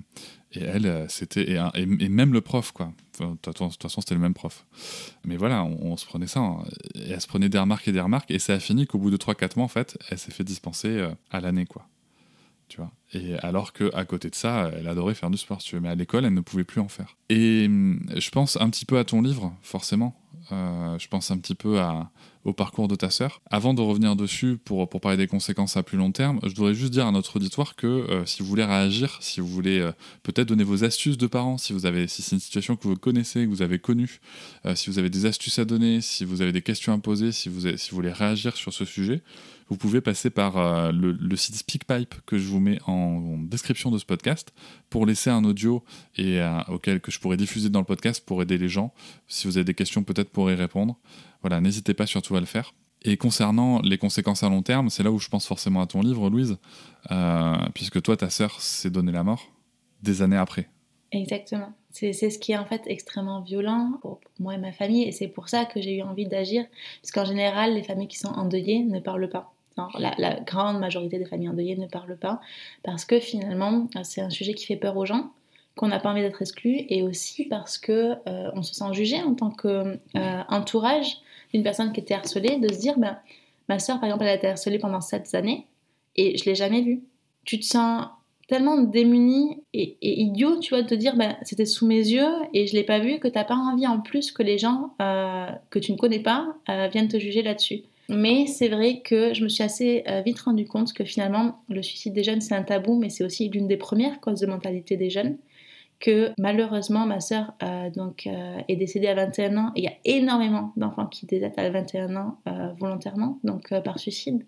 elle c'était et même le prof, quoi. Enfin, de toute façon c'était le même prof, mais voilà, on se prenait ça, hein. Et elle se prenait des remarques, et ça a fini qu'au bout de 3-4 mois en fait elle s'est fait dispenser à l'année, quoi, tu vois. Et alors qu'à côté de ça, elle adorait faire du sport, tu veux, mais à l'école elle ne pouvait plus en faire. Et je pense un petit peu à ton livre, forcément. Je pense un petit peu au parcours de ta sœur. Avant de revenir dessus pour parler des conséquences à plus long terme, je voudrais juste dire à notre auditoire que si vous voulez réagir, si vous voulez peut-être donner vos astuces de parents, si c'est une situation que vous connaissez, que vous avez connue, si vous avez des astuces à donner, si vous avez des questions à poser, si vous voulez réagir sur ce sujet, vous pouvez passer par le site SpeakPipe que je vous mets en description de ce podcast pour laisser un audio auquel que je pourrais diffuser dans le podcast pour aider les gens. Si vous avez des questions, peut-être pour y répondre. Voilà, n'hésitez pas surtout à le faire. Et concernant les conséquences à long terme, c'est là où je pense forcément à ton livre, Louise, puisque toi, ta sœur s'est donné la mort des années après. Exactement. C'est ce qui est en fait extrêmement violent pour moi et ma famille, et c'est pour ça que j'ai eu envie d'agir, parce qu'en général, les familles qui sont endeuillées ne parlent pas. Alors, la grande majorité des familles endeuillées ne parlent pas, parce que finalement, c'est un sujet qui fait peur aux gens, qu'on n'a pas envie d'être exclu, et aussi parce que on se sent jugé en tant qu'entourage d'une personne qui était harcelée, de se dire, ma sœur par exemple, elle a été harcelée pendant 7 années, et je l'ai jamais vue. Tu te sens tellement démuni et idiot, tu vois, de te dire c'était sous mes yeux et je l'ai pas vu, que t'as pas envie en plus que les gens que tu ne connais pas viennent te juger là-dessus. Mais c'est vrai que je me suis assez vite rendu compte que finalement le suicide des jeunes c'est un tabou, mais c'est aussi l'une des premières causes de mortalité des jeunes, que malheureusement ma sœur est décédée à 21 ans, et il y a énormément d'enfants qui décèdent à 21 ans volontairement, donc par suicide,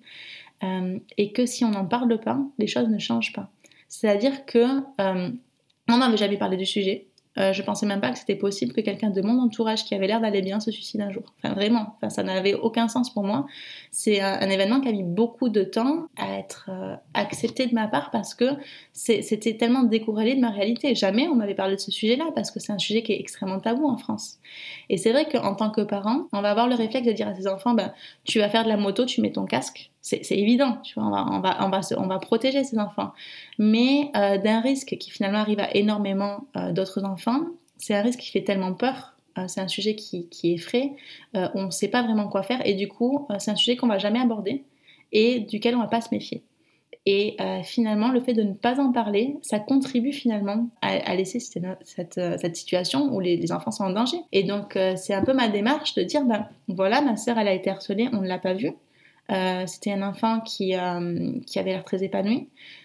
et que si on n'en parle pas, les choses ne changent pas. C'est-à-dire que on n'avait jamais parlé du sujet. Je pensais même pas que c'était possible que quelqu'un de mon entourage qui avait l'air d'aller bien se suicide un jour. Enfin, vraiment, ça n'avait aucun sens pour moi. C'est un événement qui a mis beaucoup de temps à être accepté de ma part, parce que c'était tellement décorrélé de ma réalité. Jamais on m'avait parlé de ce sujet-là, parce que c'est un sujet qui est extrêmement tabou en France. Et c'est vrai qu'en tant que parent, on va avoir le réflexe de dire à ses enfants, tu vas faire de la moto, tu mets ton casque. C'est évident, tu vois, on va protéger ses enfants. Mais d'un risque qui finalement arrive à énormément d'autres enfants, c'est un risque qui fait tellement peur, c'est un sujet qui effraie, on ne sait pas vraiment quoi faire, et du coup, c'est un sujet qu'on ne va jamais aborder et duquel on ne va pas se méfier. Et finalement, le fait de ne pas en parler, ça contribue finalement à laisser cette situation où les enfants sont en danger. Et donc, c'est un peu ma démarche de dire, voilà, ma sœur, elle a été harcelée, on ne l'a pas vue. C'était un enfant qui avait l'air très épanoui.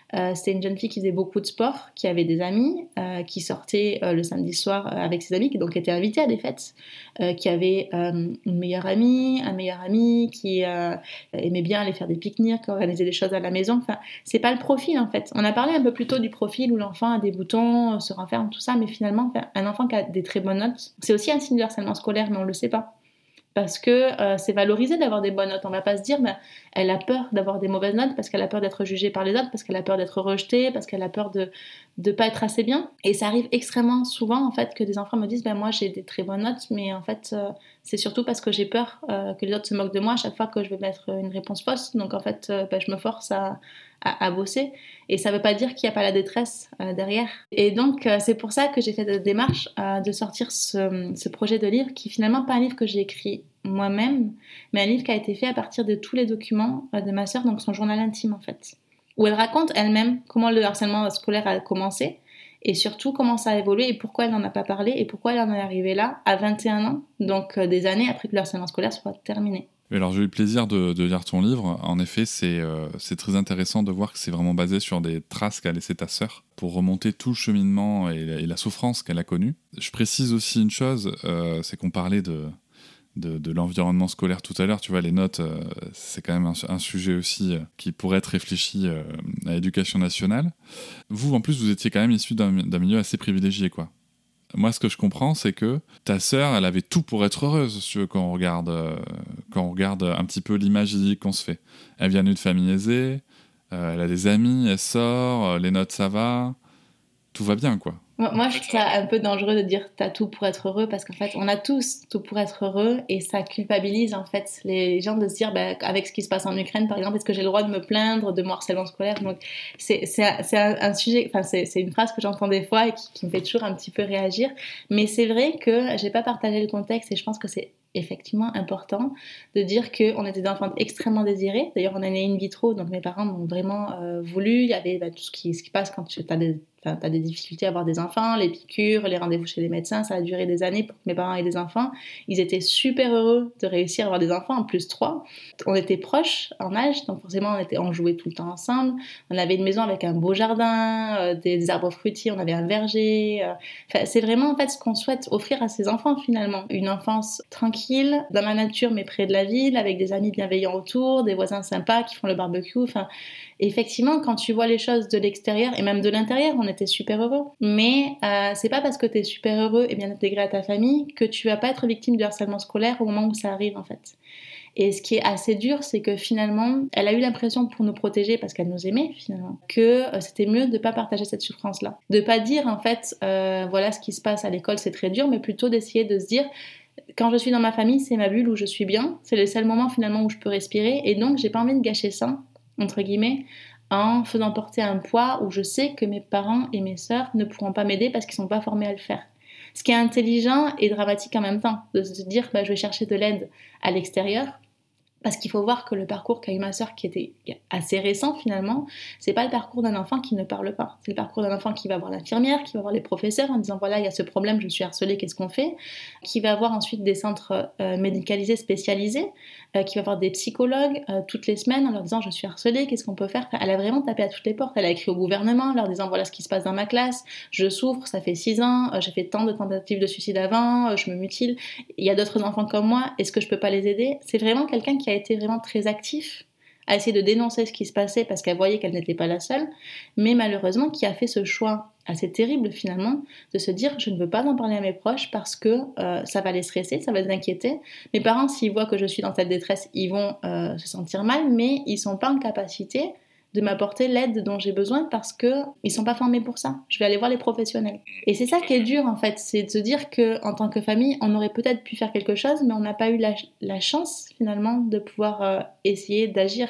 C'était une jeune fille qui faisait beaucoup de sport, qui avait des amis, qui sortait le samedi soir avec ses amis, qui donc était invitée à des fêtes, qui avait une meilleure amie, un meilleur ami, qui aimait bien aller faire des pique-niques, organiser des choses à la maison. Enfin, c'est pas le profil en fait. On a parlé un peu plus tôt du profil où l'enfant a des boutons, se renferme, tout ça, mais finalement, un enfant qui a des très bonnes notes, c'est aussi un signe de harcèlement scolaire, mais on le sait pas. Parce que c'est valorisé d'avoir des bonnes notes. On ne va pas se dire elle a peur d'avoir des mauvaises notes parce qu'elle a peur d'être jugée par les autres, parce qu'elle a peur d'être rejetée, parce qu'elle a peur de ne pas être assez bien. Et ça arrive extrêmement souvent en fait que des enfants me disent moi j'ai des très bonnes notes, mais en fait c'est surtout parce que j'ai peur que les autres se moquent de moi à chaque fois que je vais mettre une réponse fausse. Donc en fait je me force à bosser. Et ça ne veut pas dire qu'il n'y a pas la détresse derrière. Et donc c'est pour ça que j'ai fait cette démarche de sortir ce projet de livre qui finalement pas un livre que j'ai écrit moi-même, mais un livre qui a été fait à partir de tous les documents de ma sœur, donc son journal intime en fait, où elle raconte elle-même comment le harcèlement scolaire a commencé et surtout comment ça a évolué et pourquoi elle n'en a pas parlé et pourquoi elle en est arrivée là à 21 ans, donc des années après que le harcèlement scolaire soit terminé. Alors j'ai eu le plaisir de lire ton livre. En effet, c'est très intéressant de voir que c'est vraiment basé sur des traces qu'a laissé ta sœur pour remonter tout le cheminement et la souffrance qu'elle a connue. Je précise aussi une chose, c'est qu'on parlait de l'environnement scolaire tout à l'heure. Tu vois, les notes, c'est quand même un sujet aussi qui pourrait être réfléchi à l'éducation nationale. Vous, en plus, vous étiez quand même issu d'un milieu assez privilégié, quoi. Moi, ce que je comprends, c'est que ta sœur, elle avait tout pour être heureuse, si tu veux, quand on regarde un petit peu l'image idyllique qu'on se fait. Elle vient d'une famille aisée, elle a des amis, elle sort, les notes, ça va, tout va bien, quoi. Moi, je trouve ça un peu dangereux de dire t'as tout pour être heureux parce qu'en fait, on a tous tout pour être heureux et ça culpabilise en fait les gens de se dire avec ce qui se passe en Ukraine par exemple, est-ce que j'ai le droit de me plaindre de mon harcèlement scolaire? Donc c'est un sujet, enfin c'est une phrase que j'entends des fois et qui me fait toujours un petit peu réagir. Mais c'est vrai que j'ai pas partagé le contexte et je pense que c'est effectivement important de dire qu'on était des enfants extrêmement désirés. D'ailleurs, on est né in vitro, donc mes parents m'ont vraiment voulu. Il y avait tout ce qui passe quand tu as des difficultés à avoir des enfants, les piqûres, les rendez-vous chez les médecins. Ça a duré des années pour que mes parents aient des enfants. Ils étaient super heureux de réussir à avoir des enfants, en plus 3. On était proches en âge, donc forcément on jouait tout le temps ensemble. On avait une maison avec un beau jardin, des arbres fruitiers, on avait un verger. C'est vraiment en fait ce qu'on souhaite offrir à ses enfants finalement. Une enfance tranquille, dans la nature mais près de la ville, avec des amis bienveillants autour, des voisins sympas qui font le barbecue. Enfin, effectivement, quand tu vois les choses de l'extérieur et même de l'intérieur, on était super heureux. Mais c'est pas parce que t'es super heureux et bien intégré à ta famille que tu vas pas être victime de harcèlement scolaire au moment où ça arrive en fait. Et ce qui est assez dur, c'est que finalement, elle a eu l'impression pour nous protéger, parce qu'elle nous aimait finalement, que c'était mieux de pas partager cette souffrance-là. De pas dire en fait, voilà ce qui se passe à l'école, c'est très dur, mais plutôt d'essayer de se dire, quand je suis dans ma famille, c'est ma bulle où je suis bien, c'est le seul moment finalement où je peux respirer, et donc j'ai pas envie de gâcher ça, entre guillemets, en faisant porter un poids où je sais que mes parents et mes sœurs ne pourront pas m'aider parce qu'ils sont pas formés à le faire. Ce qui est intelligent et dramatique en même temps, de se dire je vais chercher de l'aide à l'extérieur. Parce qu'il faut voir que le parcours qu'a eu ma sœur, qui était assez récent finalement, c'est pas le parcours d'un enfant qui ne parle pas. C'est le parcours d'un enfant qui va voir l'infirmière, qui va voir les professeurs en disant voilà, il y a ce problème, je suis harcelée, qu'est-ce qu'on fait? Qui va voir ensuite des centres médicalisés spécialisés, qui va voir des psychologues toutes les semaines en leur disant je suis harcelée, qu'est-ce qu'on peut faire? Elle a vraiment tapé à toutes les portes. Elle a écrit au gouvernement en leur disant voilà ce qui se passe dans ma classe, je souffre, ça fait 6 ans, j'ai fait tant de tentatives de suicide avant, je me mutile, il y a d'autres enfants comme moi, est-ce que je peux pas les aider? C'est vraiment quelqu'un qui a été vraiment très actif à essayer de dénoncer ce qui se passait parce qu'elle voyait qu'elle n'était pas la seule, mais malheureusement qui a fait ce choix assez terrible finalement de se dire je ne veux pas en parler à mes proches parce que ça va les stresser, ça va les inquiéter. Mes parents, s'ils voient que je suis dans cette détresse, ils vont se sentir mal, mais ils sont pas en capacité de m'apporter l'aide dont j'ai besoin parce qu'ils sont pas formés pour ça. Je vais aller voir les professionnels. Et c'est ça qui est dur en fait, c'est de se dire qu'en tant que famille, on aurait peut-être pu faire quelque chose, mais on n'a pas eu la chance finalement de pouvoir essayer d'agir.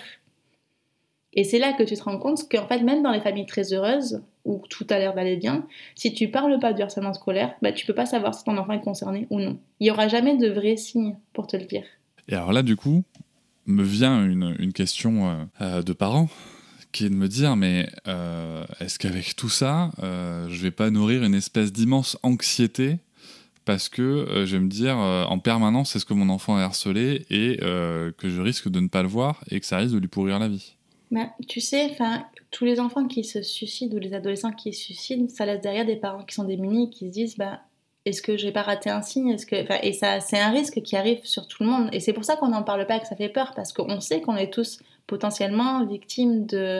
Et c'est là que tu te rends compte qu'en fait, même dans les familles très heureuses, où tout a l'air d'aller bien, si tu parles pas du harcèlement scolaire, tu peux pas savoir si ton enfant est concerné ou non. Il y aura jamais de vrais signes pour te le dire. Et alors là, du coup, me vient une question de parents, qui est de me dire, mais est-ce qu'avec tout ça, je vais pas nourrir une espèce d'immense anxiété parce que je vais me dire en permanence est-ce que mon enfant est harcelé et que je risque de ne pas le voir et que ça risque de lui pourrir la vie. Ben, tu sais, tous les enfants qui se suicident ou les adolescents qui se suicident, ça laisse derrière des parents qui sont démunis, qui se disent est-ce que j'ai pas raté un signe? Et ça, c'est un risque qui arrive sur tout le monde. Et c'est pour ça qu'on n'en parle pas et que ça fait peur, parce qu'on sait qu'on est tous potentiellement victimes de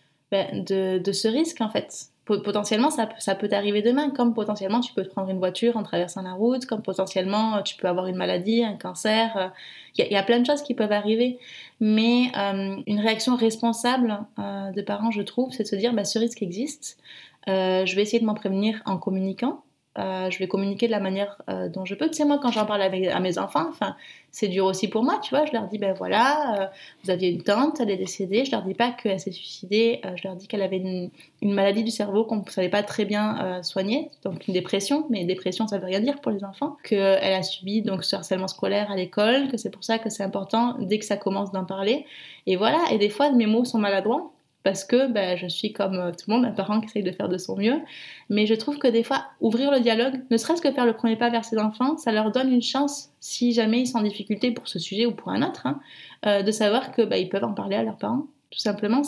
ce risque, en fait. Potentiellement, ça peut t'arriver demain, comme potentiellement tu peux te prendre une voiture en traversant la route, comme potentiellement tu peux avoir une maladie, un cancer. Il y a plein de choses qui peuvent arriver. Mais une réaction responsable de parents, je trouve, c'est de se dire ce risque existe. Je vais essayer de m'en prévenir en communiquant. Je vais communiquer de la manière dont je peux. Tu sais, moi, quand j'en parle à mes enfants, c'est dur aussi pour moi, tu vois. Je leur dis, vous aviez une tante, elle est décédée. Je leur dis pas qu'elle s'est suicidée. Je leur dis qu'elle avait une maladie du cerveau qu'on ne savait pas très bien soigner, donc une dépression. Mais dépression, ça veut rien dire pour les enfants. Qu'elle a subi donc ce harcèlement scolaire à l'école, que c'est pour ça que c'est important, dès que ça commence, d'en parler. Et voilà, et des fois, mes mots sont maladroits. Parce que je suis comme tout le monde, un parent qui essaye de faire de son mieux. Mais je trouve que des fois, ouvrir le dialogue, ne serait-ce que faire le premier pas vers ses enfants, ça leur donne une chance, si jamais ils sont en difficulté pour ce sujet ou pour un autre, de savoir que ils peuvent en parler à leurs parents. Tout simplement,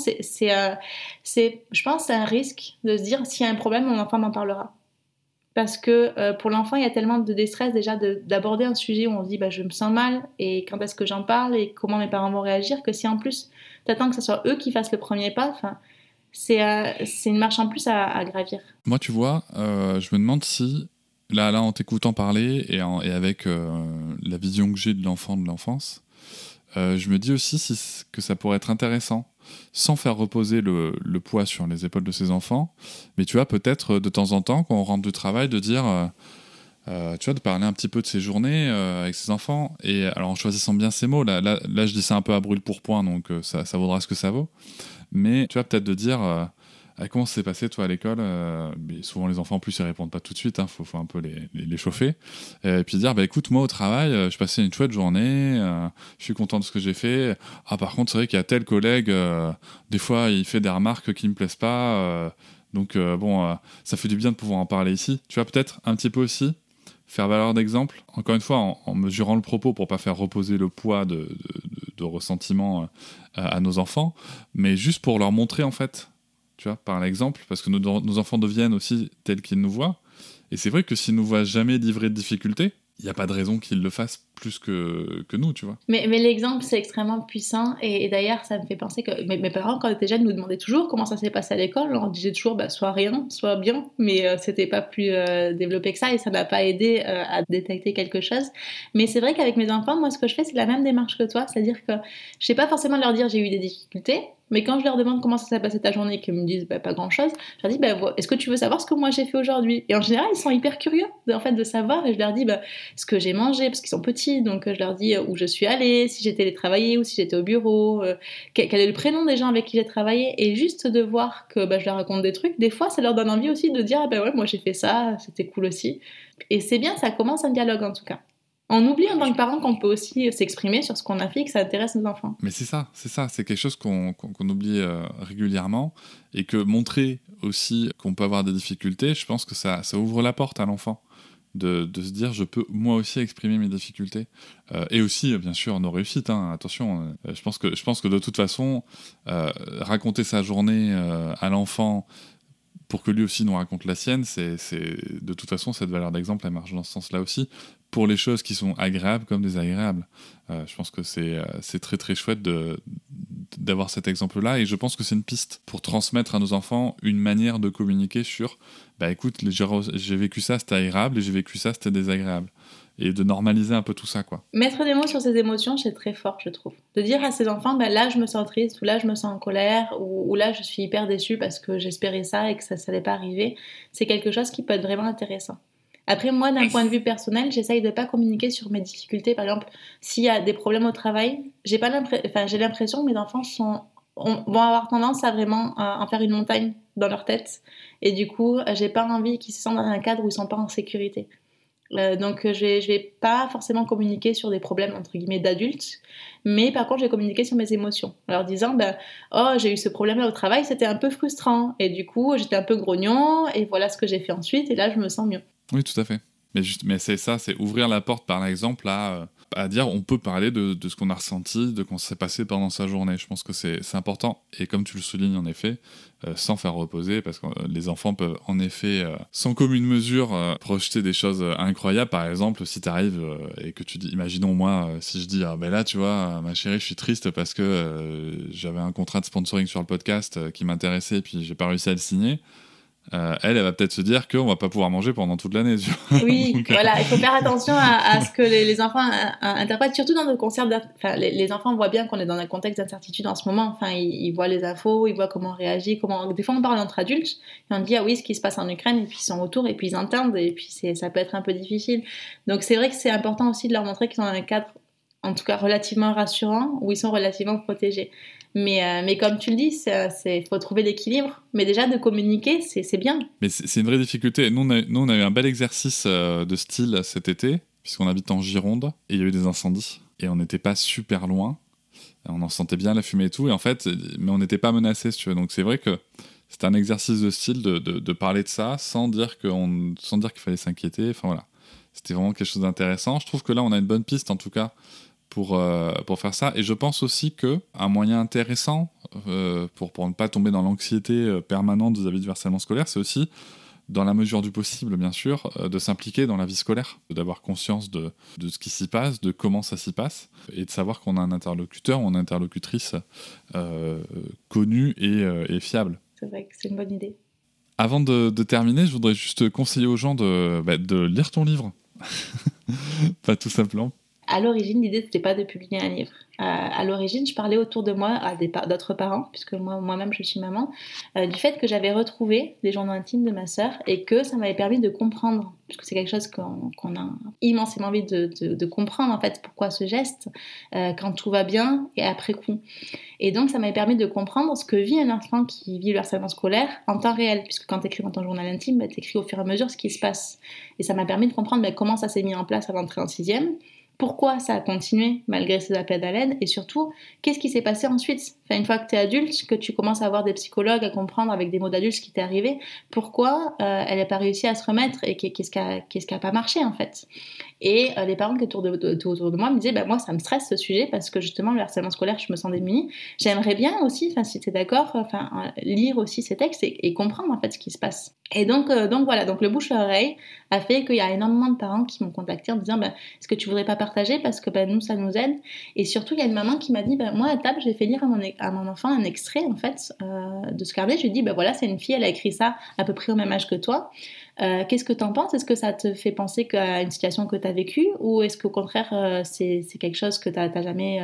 je pense que c'est un risque de se dire, s'il y a un problème, mon enfant m'en parlera. Parce que pour l'enfant, il y a tellement de déstress déjà d'aborder un sujet où on se dit je me sens mal et quand est-ce que j'en parle et comment mes parents vont réagir, que si en plus t'attends que ce soit eux qui fassent le premier pas, c'est une marche en plus à gravir. Moi, tu vois, je me demande si, là en t'écoutant parler et avec la vision que j'ai de l'enfant, de l'enfance, je me dis aussi que ça pourrait être intéressant, sans faire reposer le poids sur les épaules de ses enfants, mais tu vois, peut-être de temps en temps, quand on rentre du travail, de dire, tu vois, de parler un petit peu de ses journées avec ses enfants, et alors en choisissant bien ses mots, là je dis ça un peu à brûle-pourpoint, donc ça vaudra ce que ça vaut, mais tu vois, peut-être de dire... comment ça s'est passé toi à l'école, mais souvent les enfants en plus ils répondent pas tout de suite, faut un peu les chauffer, et puis dire écoute, moi au travail je passais une chouette journée, je suis content de ce que j'ai fait. Par contre c'est vrai qu'il y a tel collègue, des fois il fait des remarques qui me plaisent pas, donc ça fait du bien de pouvoir en parler ici, tu vois, peut-être un petit peu aussi faire valeur d'exemple, encore une fois en mesurant le propos pour pas faire reposer le poids de ressentiment à nos enfants, mais juste pour leur montrer en fait, tu vois, par l'exemple, parce que nos enfants deviennent aussi tels qu'ils nous voient. Et c'est vrai que s'ils nous voient jamais livrer de difficultés, il n'y a pas de raison qu'ils le fassent plus que nous, tu vois. Mais l'exemple, c'est extrêmement puissant. Et d'ailleurs, ça me fait penser que mes parents, quand ils étaient jeunes, nous demandaient toujours comment ça s'est passé à l'école. On leur disait toujours soit rien, soit bien. Mais c'était pas plus développé que ça et ça n'a pas aidé à détecter quelque chose. Mais c'est vrai qu'avec mes enfants, moi, ce que je fais, c'est la même démarche que toi. C'est-à-dire que je sais pas forcément leur dire j'ai eu des difficultés. Mais quand je leur demande comment ça s'est passé ta journée et qu'ils me disent pas grand-chose, je leur dis est-ce que tu veux savoir ce que moi j'ai fait aujourd'hui? Et en général, ils sont hyper curieux de savoir. Et je leur dis ce que j'ai mangé, parce qu'ils sont petits. Donc je leur dis où je suis allée, si j'étais allée travailler ou si j'étais au bureau, quel est le prénom des gens avec qui j'ai travaillé. Et juste de voir que je leur raconte des trucs, des fois ça leur donne envie aussi de dire ouais, moi j'ai fait ça, c'était cool aussi. Et c'est bien, ça commence un dialogue en tout cas. On oublie en tant que parent qu'on peut aussi s'exprimer sur ce qu'on a fait et que ça intéresse nos enfants. Mais c'est ça, c'est quelque chose qu'on oublie régulièrement, et que montrer aussi qu'on peut avoir des difficultés, je pense que ça ouvre la porte à l'enfant de se dire je peux moi aussi exprimer mes difficultés, et aussi bien sûr nos réussites, attention, je pense que de toute façon raconter sa journée à l'enfant pour que lui aussi nous raconte la sienne, c'est de toute façon cette valeur d'exemple, elle marche dans ce sens-là aussi, pour les choses qui sont agréables comme désagréables. Je pense que c'est très très chouette d'avoir cet exemple-là, et je pense que c'est une piste pour transmettre à nos enfants une manière de communiquer sur écoute, j'ai vécu ça, c'était agréable, et j'ai vécu ça, c'était désagréable. Et de normaliser un peu tout ça, quoi. Mettre des mots sur ses émotions, c'est très fort, je trouve. De dire à ses enfants, là je me sens triste, ou là je me sens en colère, ou là je suis hyper déçue parce que j'espérais ça et que ça n'allait pas arriver, c'est quelque chose qui peut être vraiment intéressant. Après, moi, d'un point de vue personnel, j'essaye de pas communiquer sur mes difficultés. Par exemple, s'il y a des problèmes au travail, j'ai l'impression que mes enfants vont avoir tendance à vraiment en faire une montagne dans leur tête. Et du coup, j'ai pas envie qu'ils se sentent dans un cadre où ils sont pas en sécurité. Donc je vais pas forcément communiquer sur des problèmes entre guillemets d'adultes, mais par contre je vais communiquer sur mes émotions en leur disant j'ai eu ce problème là au travail, c'était un peu frustrant et du coup j'étais un peu grognon et voilà ce que j'ai fait ensuite et là je me sens mieux. Oui, tout à fait. Mais c'est ça, c'est ouvrir la porte, par exemple, à dire on peut parler de ce qu'on a ressenti, de ce qui s'est passé pendant sa journée. Je pense que c'est important. Et comme tu le soulignes, en effet, sans faire reposer, parce que les enfants peuvent, en effet, sans commune mesure, projeter des choses incroyables. Par exemple, si tu arrives et que tu dis, imaginons moi, si je dis, ah ben là, tu vois, ma chérie, je suis triste parce que j'avais un contrat de sponsoring sur le podcast qui m'intéressait et puis j'ai pas réussi à le signer. Elle va peut-être se dire qu'on va pas pouvoir manger pendant toute l'année. Tu vois. Oui, Donc, voilà, il faut faire attention à ce que les enfants interprètent, surtout dans nos concerts. Enfin, les enfants voient bien qu'on est dans un contexte d'incertitude en ce moment. Enfin, ils voient les infos, ils voient comment on réagit, Des fois, on parle entre adultes et on dit ah oui, ce qui se passe en Ukraine, et puis ils sont autour et puis ils entendent et puis ça peut être un peu difficile. Donc c'est vrai que c'est important aussi de leur montrer qu'ils sont dans un cadre, en tout cas relativement rassurant, où ils sont relativement protégés. Mais comme tu le dis, faut trouver l'équilibre. Mais déjà, de communiquer, c'est bien. Mais c'est une vraie difficulté. Nous, on a eu un bel exercice de style cet été, puisqu'on habite en Gironde, et il y a eu des incendies. Et on n'était pas super loin. On en sentait bien la fumée et tout. Et en fait, mais on n'était pas menacés, si tu veux. Donc c'est vrai que c'était un exercice de style de parler de ça sans dire qu'il fallait s'inquiéter. Enfin voilà. C'était vraiment quelque chose d'intéressant. Je trouve que là, on a une bonne piste, en tout cas, pour faire ça. Et je pense aussi qu'un moyen intéressant pour ne pas tomber dans l'anxiété permanente vis-à-vis du harcèlement scolaire, c'est aussi, dans la mesure du possible, bien sûr, de s'impliquer dans la vie scolaire, d'avoir conscience de ce qui s'y passe, de comment ça s'y passe, et de savoir qu'on a un interlocuteur ou une interlocutrice connu et fiable. C'est vrai que c'est une bonne idée. Avant de terminer, je voudrais juste conseiller aux gens de lire ton livre. Pas tout simplement. À l'origine, l'idée, c'était pas de publier un livre. À l'origine, je parlais autour de moi à d'autres parents, puisque moi-même, je suis maman, du fait que j'avais retrouvé des journaux intimes de ma sœur et que ça m'avait permis de comprendre, puisque c'est quelque chose qu'on a immensément envie de comprendre, en fait, pourquoi ce geste, quand tout va bien et après coup. Et donc, ça m'avait permis de comprendre ce que vit un enfant qui vit le harcèlement scolaire en temps réel, puisque quand tu écris dans ton journal intime, tu écris au fur et à mesure ce qui se passe. Et ça m'a permis de comprendre comment ça s'est mis en place à l'entrée en 6e, pourquoi ça a continué malgré ces appels à l'aide, et surtout, qu'est-ce qui s'est passé ensuite ? Enfin, une fois que tu es adulte, que tu commences à avoir des psychologues à comprendre avec des mots d'adultes ce qui t'est arrivé, pourquoi elle n'a pas réussi à se remettre et qu'est-ce qui n'a pas marché en fait ? Et les parents qui étaient autour de moi me disaient moi ça me stresse ce sujet parce que justement le harcèlement scolaire je me sens démunie. J'aimerais bien aussi, si tu es d'accord, lire aussi ces textes et comprendre en fait ce qui se passe. Et donc voilà, donc le bouche à oreille a fait qu'il y a énormément de parents qui m'ont contacté en me disant est-ce que tu voudrais pas partager parce que nous ça nous aide. Et surtout il y a une maman qui m'a dit moi à table j'ai fait lire à mon enfant un extrait en fait de ce carnet. Je lui ai dit voilà c'est une fille, elle a écrit ça à peu près au même âge que toi. Qu'est-ce que t'en penses ? Est-ce que ça te fait penser à une situation que t'as vécue ou est-ce qu'au contraire c'est quelque chose que t'as jamais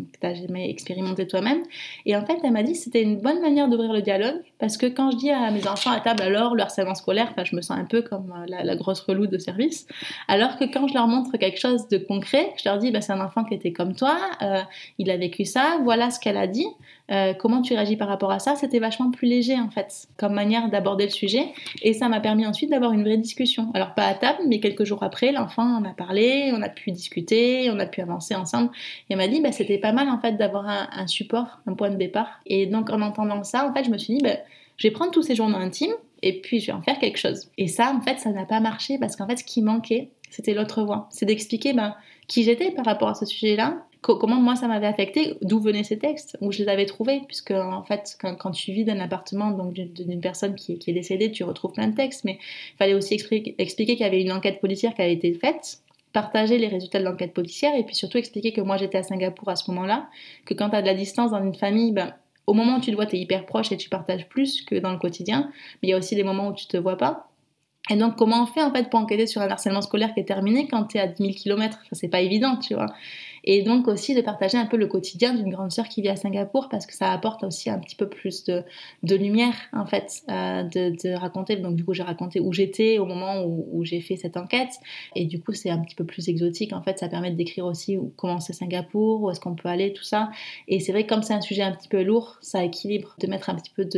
expérimenté toi-même ? Et en fait elle m'a dit c'était une bonne manière d'ouvrir le dialogue parce que quand je dis à mes enfants à table alors le harcèlement scolaire, je me sens un peu comme la grosse relou de service, alors que quand je leur montre quelque chose de concret, je leur dis c'est un enfant qui était comme toi, il a vécu ça, voilà ce qu'elle a dit, comment tu réagis par rapport à ça, c'était vachement plus léger en fait comme manière d'aborder le sujet et ça m'a permis ensuite d'avoir une vraie discussion. Alors pas à table, mais quelques jours après, l'enfant en a parlé, on a pu discuter, on a pu avancer ensemble. Et elle m'a dit, c'était pas mal en fait d'avoir un support, un point de départ. Et donc en entendant ça, en fait, je me suis dit, je vais prendre tous ces journaux intimes et puis je vais en faire quelque chose. Et ça, en fait, ça n'a pas marché parce qu'en fait, ce qui manquait, c'était l'autre voie. C'est d'expliquer qui j'étais par rapport à ce sujet-là, comment moi ça m'avait affecté, d'où venaient ces textes, où je les avais trouvés, puisque en fait quand tu vis d'un appartement donc d'une personne qui est décédée, tu retrouves plein de textes, mais il fallait aussi expliquer qu'il y avait une enquête policière qui avait été faite, partager les résultats de l'enquête policière et puis surtout expliquer que moi j'étais à Singapour à ce moment-là, que quand tu as de la distance dans une famille, au moment où tu te vois, tu es hyper proche et tu partages plus que dans le quotidien, mais il y a aussi des moments où tu te vois pas. Et donc, comment on fait en fait pour enquêter sur un harcèlement scolaire qui est terminé quand tu es à 10 000 km ? C'est pas évident, tu vois. Et donc aussi de partager un peu le quotidien d'une grande sœur qui vit à Singapour parce que ça apporte aussi un petit peu plus de lumière en fait, de raconter. Donc du coup j'ai raconté où j'étais au moment où j'ai fait cette enquête et du coup c'est un petit peu plus exotique en fait, ça permet de décrire aussi comment c'est Singapour, où est-ce qu'on peut aller, tout ça. Et c'est vrai que comme c'est un sujet un petit peu lourd, ça équilibre de mettre un petit peu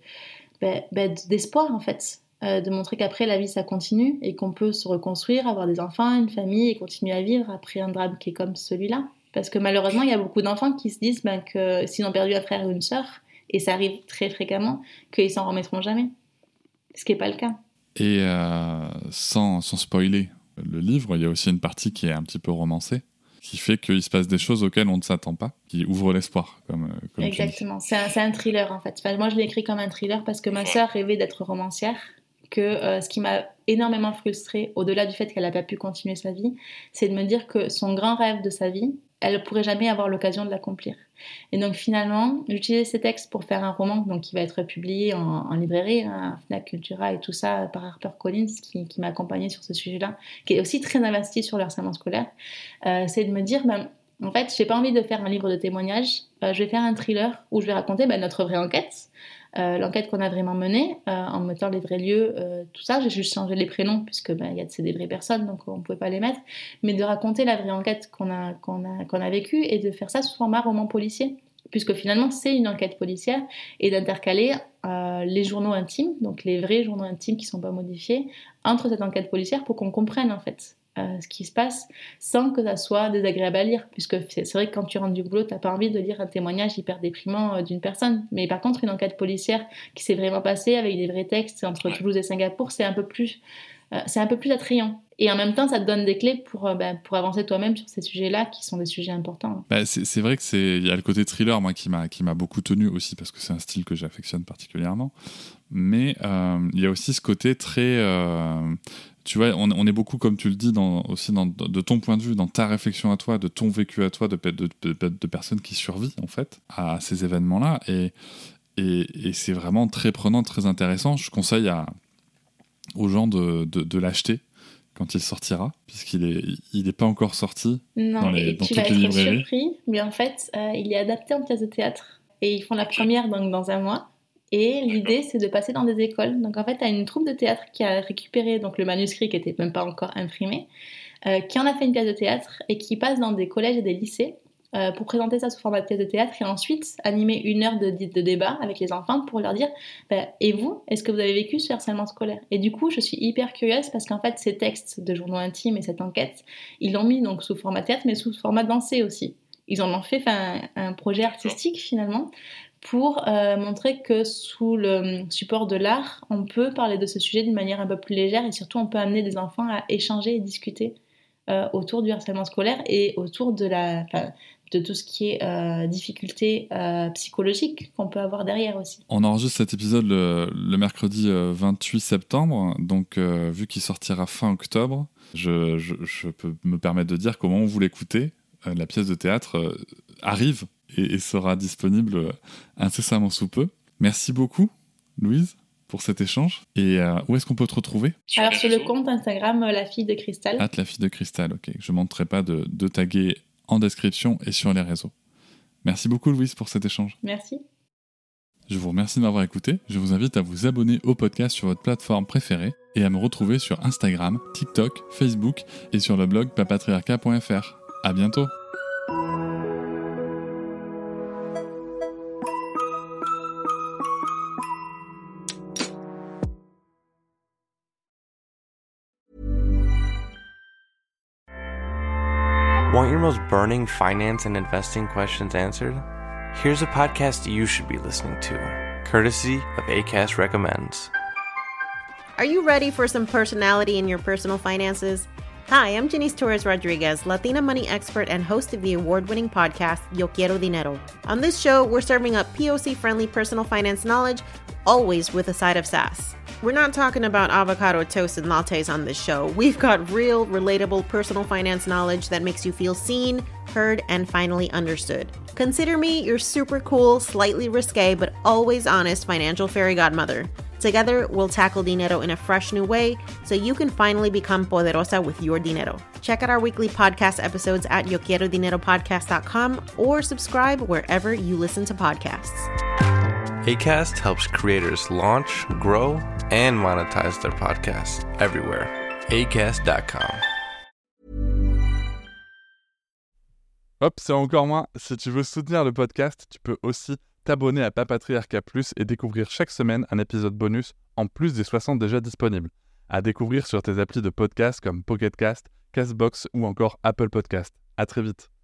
d'espoir en fait. De montrer qu'après la vie ça continue et qu'on peut se reconstruire, avoir des enfants, une famille et continuer à vivre après un drame qui est comme celui-là. Parce que malheureusement il y a beaucoup d'enfants qui se disent que s'ils ont perdu un frère ou une sœur, et ça arrive très fréquemment, qu'ils s'en remettront jamais. Ce qui n'est pas le cas. Et sans spoiler, le livre, il y a aussi une partie qui est un petit peu romancée, qui fait qu'il se passe des choses auxquelles on ne s'attend pas, qui ouvre l'espoir, comme Exactement, c'est un thriller en fait. Enfin, moi je l'ai écrit comme un thriller parce que ma sœur rêvait d'être romancière, que ce qui m'a énormément frustrée, au-delà du fait qu'elle n'a pas pu continuer sa vie, c'est de me dire que son grand rêve de sa vie, elle ne pourrait jamais avoir l'occasion de l'accomplir. Et donc finalement, j'utilisais ces textes pour faire un roman donc, qui va être publié en librairie, à Fnac Cultura et tout ça, par HarperCollins, qui m'a accompagnée sur ce sujet-là, qui est aussi très investi sur le harcèlement scolaire. C'est de me dire, en fait, je n'ai pas envie de faire un livre de témoignages, je vais faire un thriller où je vais raconter notre vraie enquête, l'enquête qu'on a vraiment menée, en mettant les vrais lieux, tout ça. J'ai juste changé les prénoms, puisque c'est des vraies personnes, donc on ne pouvait pas les mettre, mais de raconter la vraie enquête qu'on a vécue et de faire ça sous format roman policier, puisque finalement c'est une enquête policière, et d'intercaler les journaux intimes, donc les vrais journaux intimes qui ne sont pas modifiés, entre cette enquête policière pour qu'on comprenne en fait ce qui se passe sans que ça soit désagréable à lire, puisque c'est vrai que quand tu rentres du boulot, t'as pas envie de lire un témoignage hyper déprimant d'une personne, mais par contre une enquête policière qui s'est vraiment passée avec des vrais textes entre Toulouse et Singapour, c'est un peu plus attrayant. Et en même temps, ça te donne des clés pour avancer toi-même sur ces sujets-là, qui sont des sujets importants. C'est vrai il y a le côté thriller, moi, qui m'a beaucoup tenu aussi, parce que c'est un style que j'affectionne particulièrement. Mais il y a aussi ce côté très... tu vois, on est beaucoup, comme tu le dis, de ton point de vue, dans ta réflexion à toi, de ton vécu à toi, de personnes qui survivent, en fait, à ces événements-là. Et c'est vraiment très prenant, très intéressant. Je conseille aux gens de l'acheter quand il sortira, puisqu'il est pas encore sorti dans toutes les librairies. Tu vas être surpris, mais en fait, il est adapté en pièce de théâtre. Et ils font la première donc, dans un mois. Et l'idée, c'est de passer dans des écoles. Donc en fait, tu as une troupe de théâtre qui a récupéré donc, le manuscrit qui n'était même pas encore imprimé, qui en a fait une pièce de théâtre et qui passe dans des collèges et des lycées pour présenter ça sous format de pièce de théâtre et ensuite animer 1 heure de débat avec les enfants pour leur dire et vous, est-ce que vous avez vécu ce harcèlement scolaire? Et du coup, je suis hyper curieuse parce qu'en fait, ces textes de journaux intimes et cette enquête, ils l'ont mis donc sous format théâtre mais sous format dansé aussi. Ils en ont fait un projet artistique finalement pour montrer que sous le support de l'art, on peut parler de ce sujet d'une manière un peu plus légère et surtout on peut amener des enfants à échanger et discuter autour du harcèlement scolaire et autour de tout ce qui est difficultés psychologiques qu'on peut avoir derrière aussi. On enregistre cet épisode le mercredi 28 septembre, donc vu qu'il sortira fin octobre, je peux me permettre de dire qu'au moment où vous l'écoutez, la pièce de théâtre arrive et sera disponible incessamment sous peu. Merci beaucoup, Louise, pour cet échange. Et où est-ce qu'on peut te retrouver? Alors sur le compte Instagram La Fille de Cristal. La Fille de Cristal, ok. Je ne manquerai pas de taguer en description et sur les réseaux. Merci beaucoup, Louise, pour cet échange. Merci. Je vous remercie de m'avoir écouté. Je vous invite à vous abonner au podcast sur votre plateforme préférée et à me retrouver sur Instagram, TikTok, Facebook et sur le blog papatriarca.fr. À bientôt. Want your most burning finance and investing questions answered? Here's a podcast you should be listening to, courtesy of Acast Recommends. Are you ready for some personality in your personal finances? Hi, I'm Janice Torres-Rodriguez, Latina money expert and host of the award-winning podcast, Yo Quiero Dinero. On this show, we're serving up POC-friendly personal finance knowledge, always with a side of sass. We're not talking about avocado toast and lattes on this show. We've got real, relatable personal finance knowledge that makes you feel seen, heard, and finally understood. Consider me your super cool, slightly risque, but always honest financial fairy godmother. Together, we'll tackle dinero in a fresh new way so you can finally become poderosa with your dinero. Check out our weekly podcast episodes at yoquierodineropodcast.com or subscribe wherever you listen to podcasts. Acast helps creators launch, grow, and monetize their podcasts everywhere. Acast.com. Hop, c'est encore moins. Si tu veux soutenir le podcast, tu peux aussi t'abonner à Papatriarca Plus et découvrir chaque semaine un épisode bonus en plus des 60 déjà disponibles. À découvrir sur tes applis de podcast comme Pocket Cast, Castbox ou encore Apple Podcast. À très vite.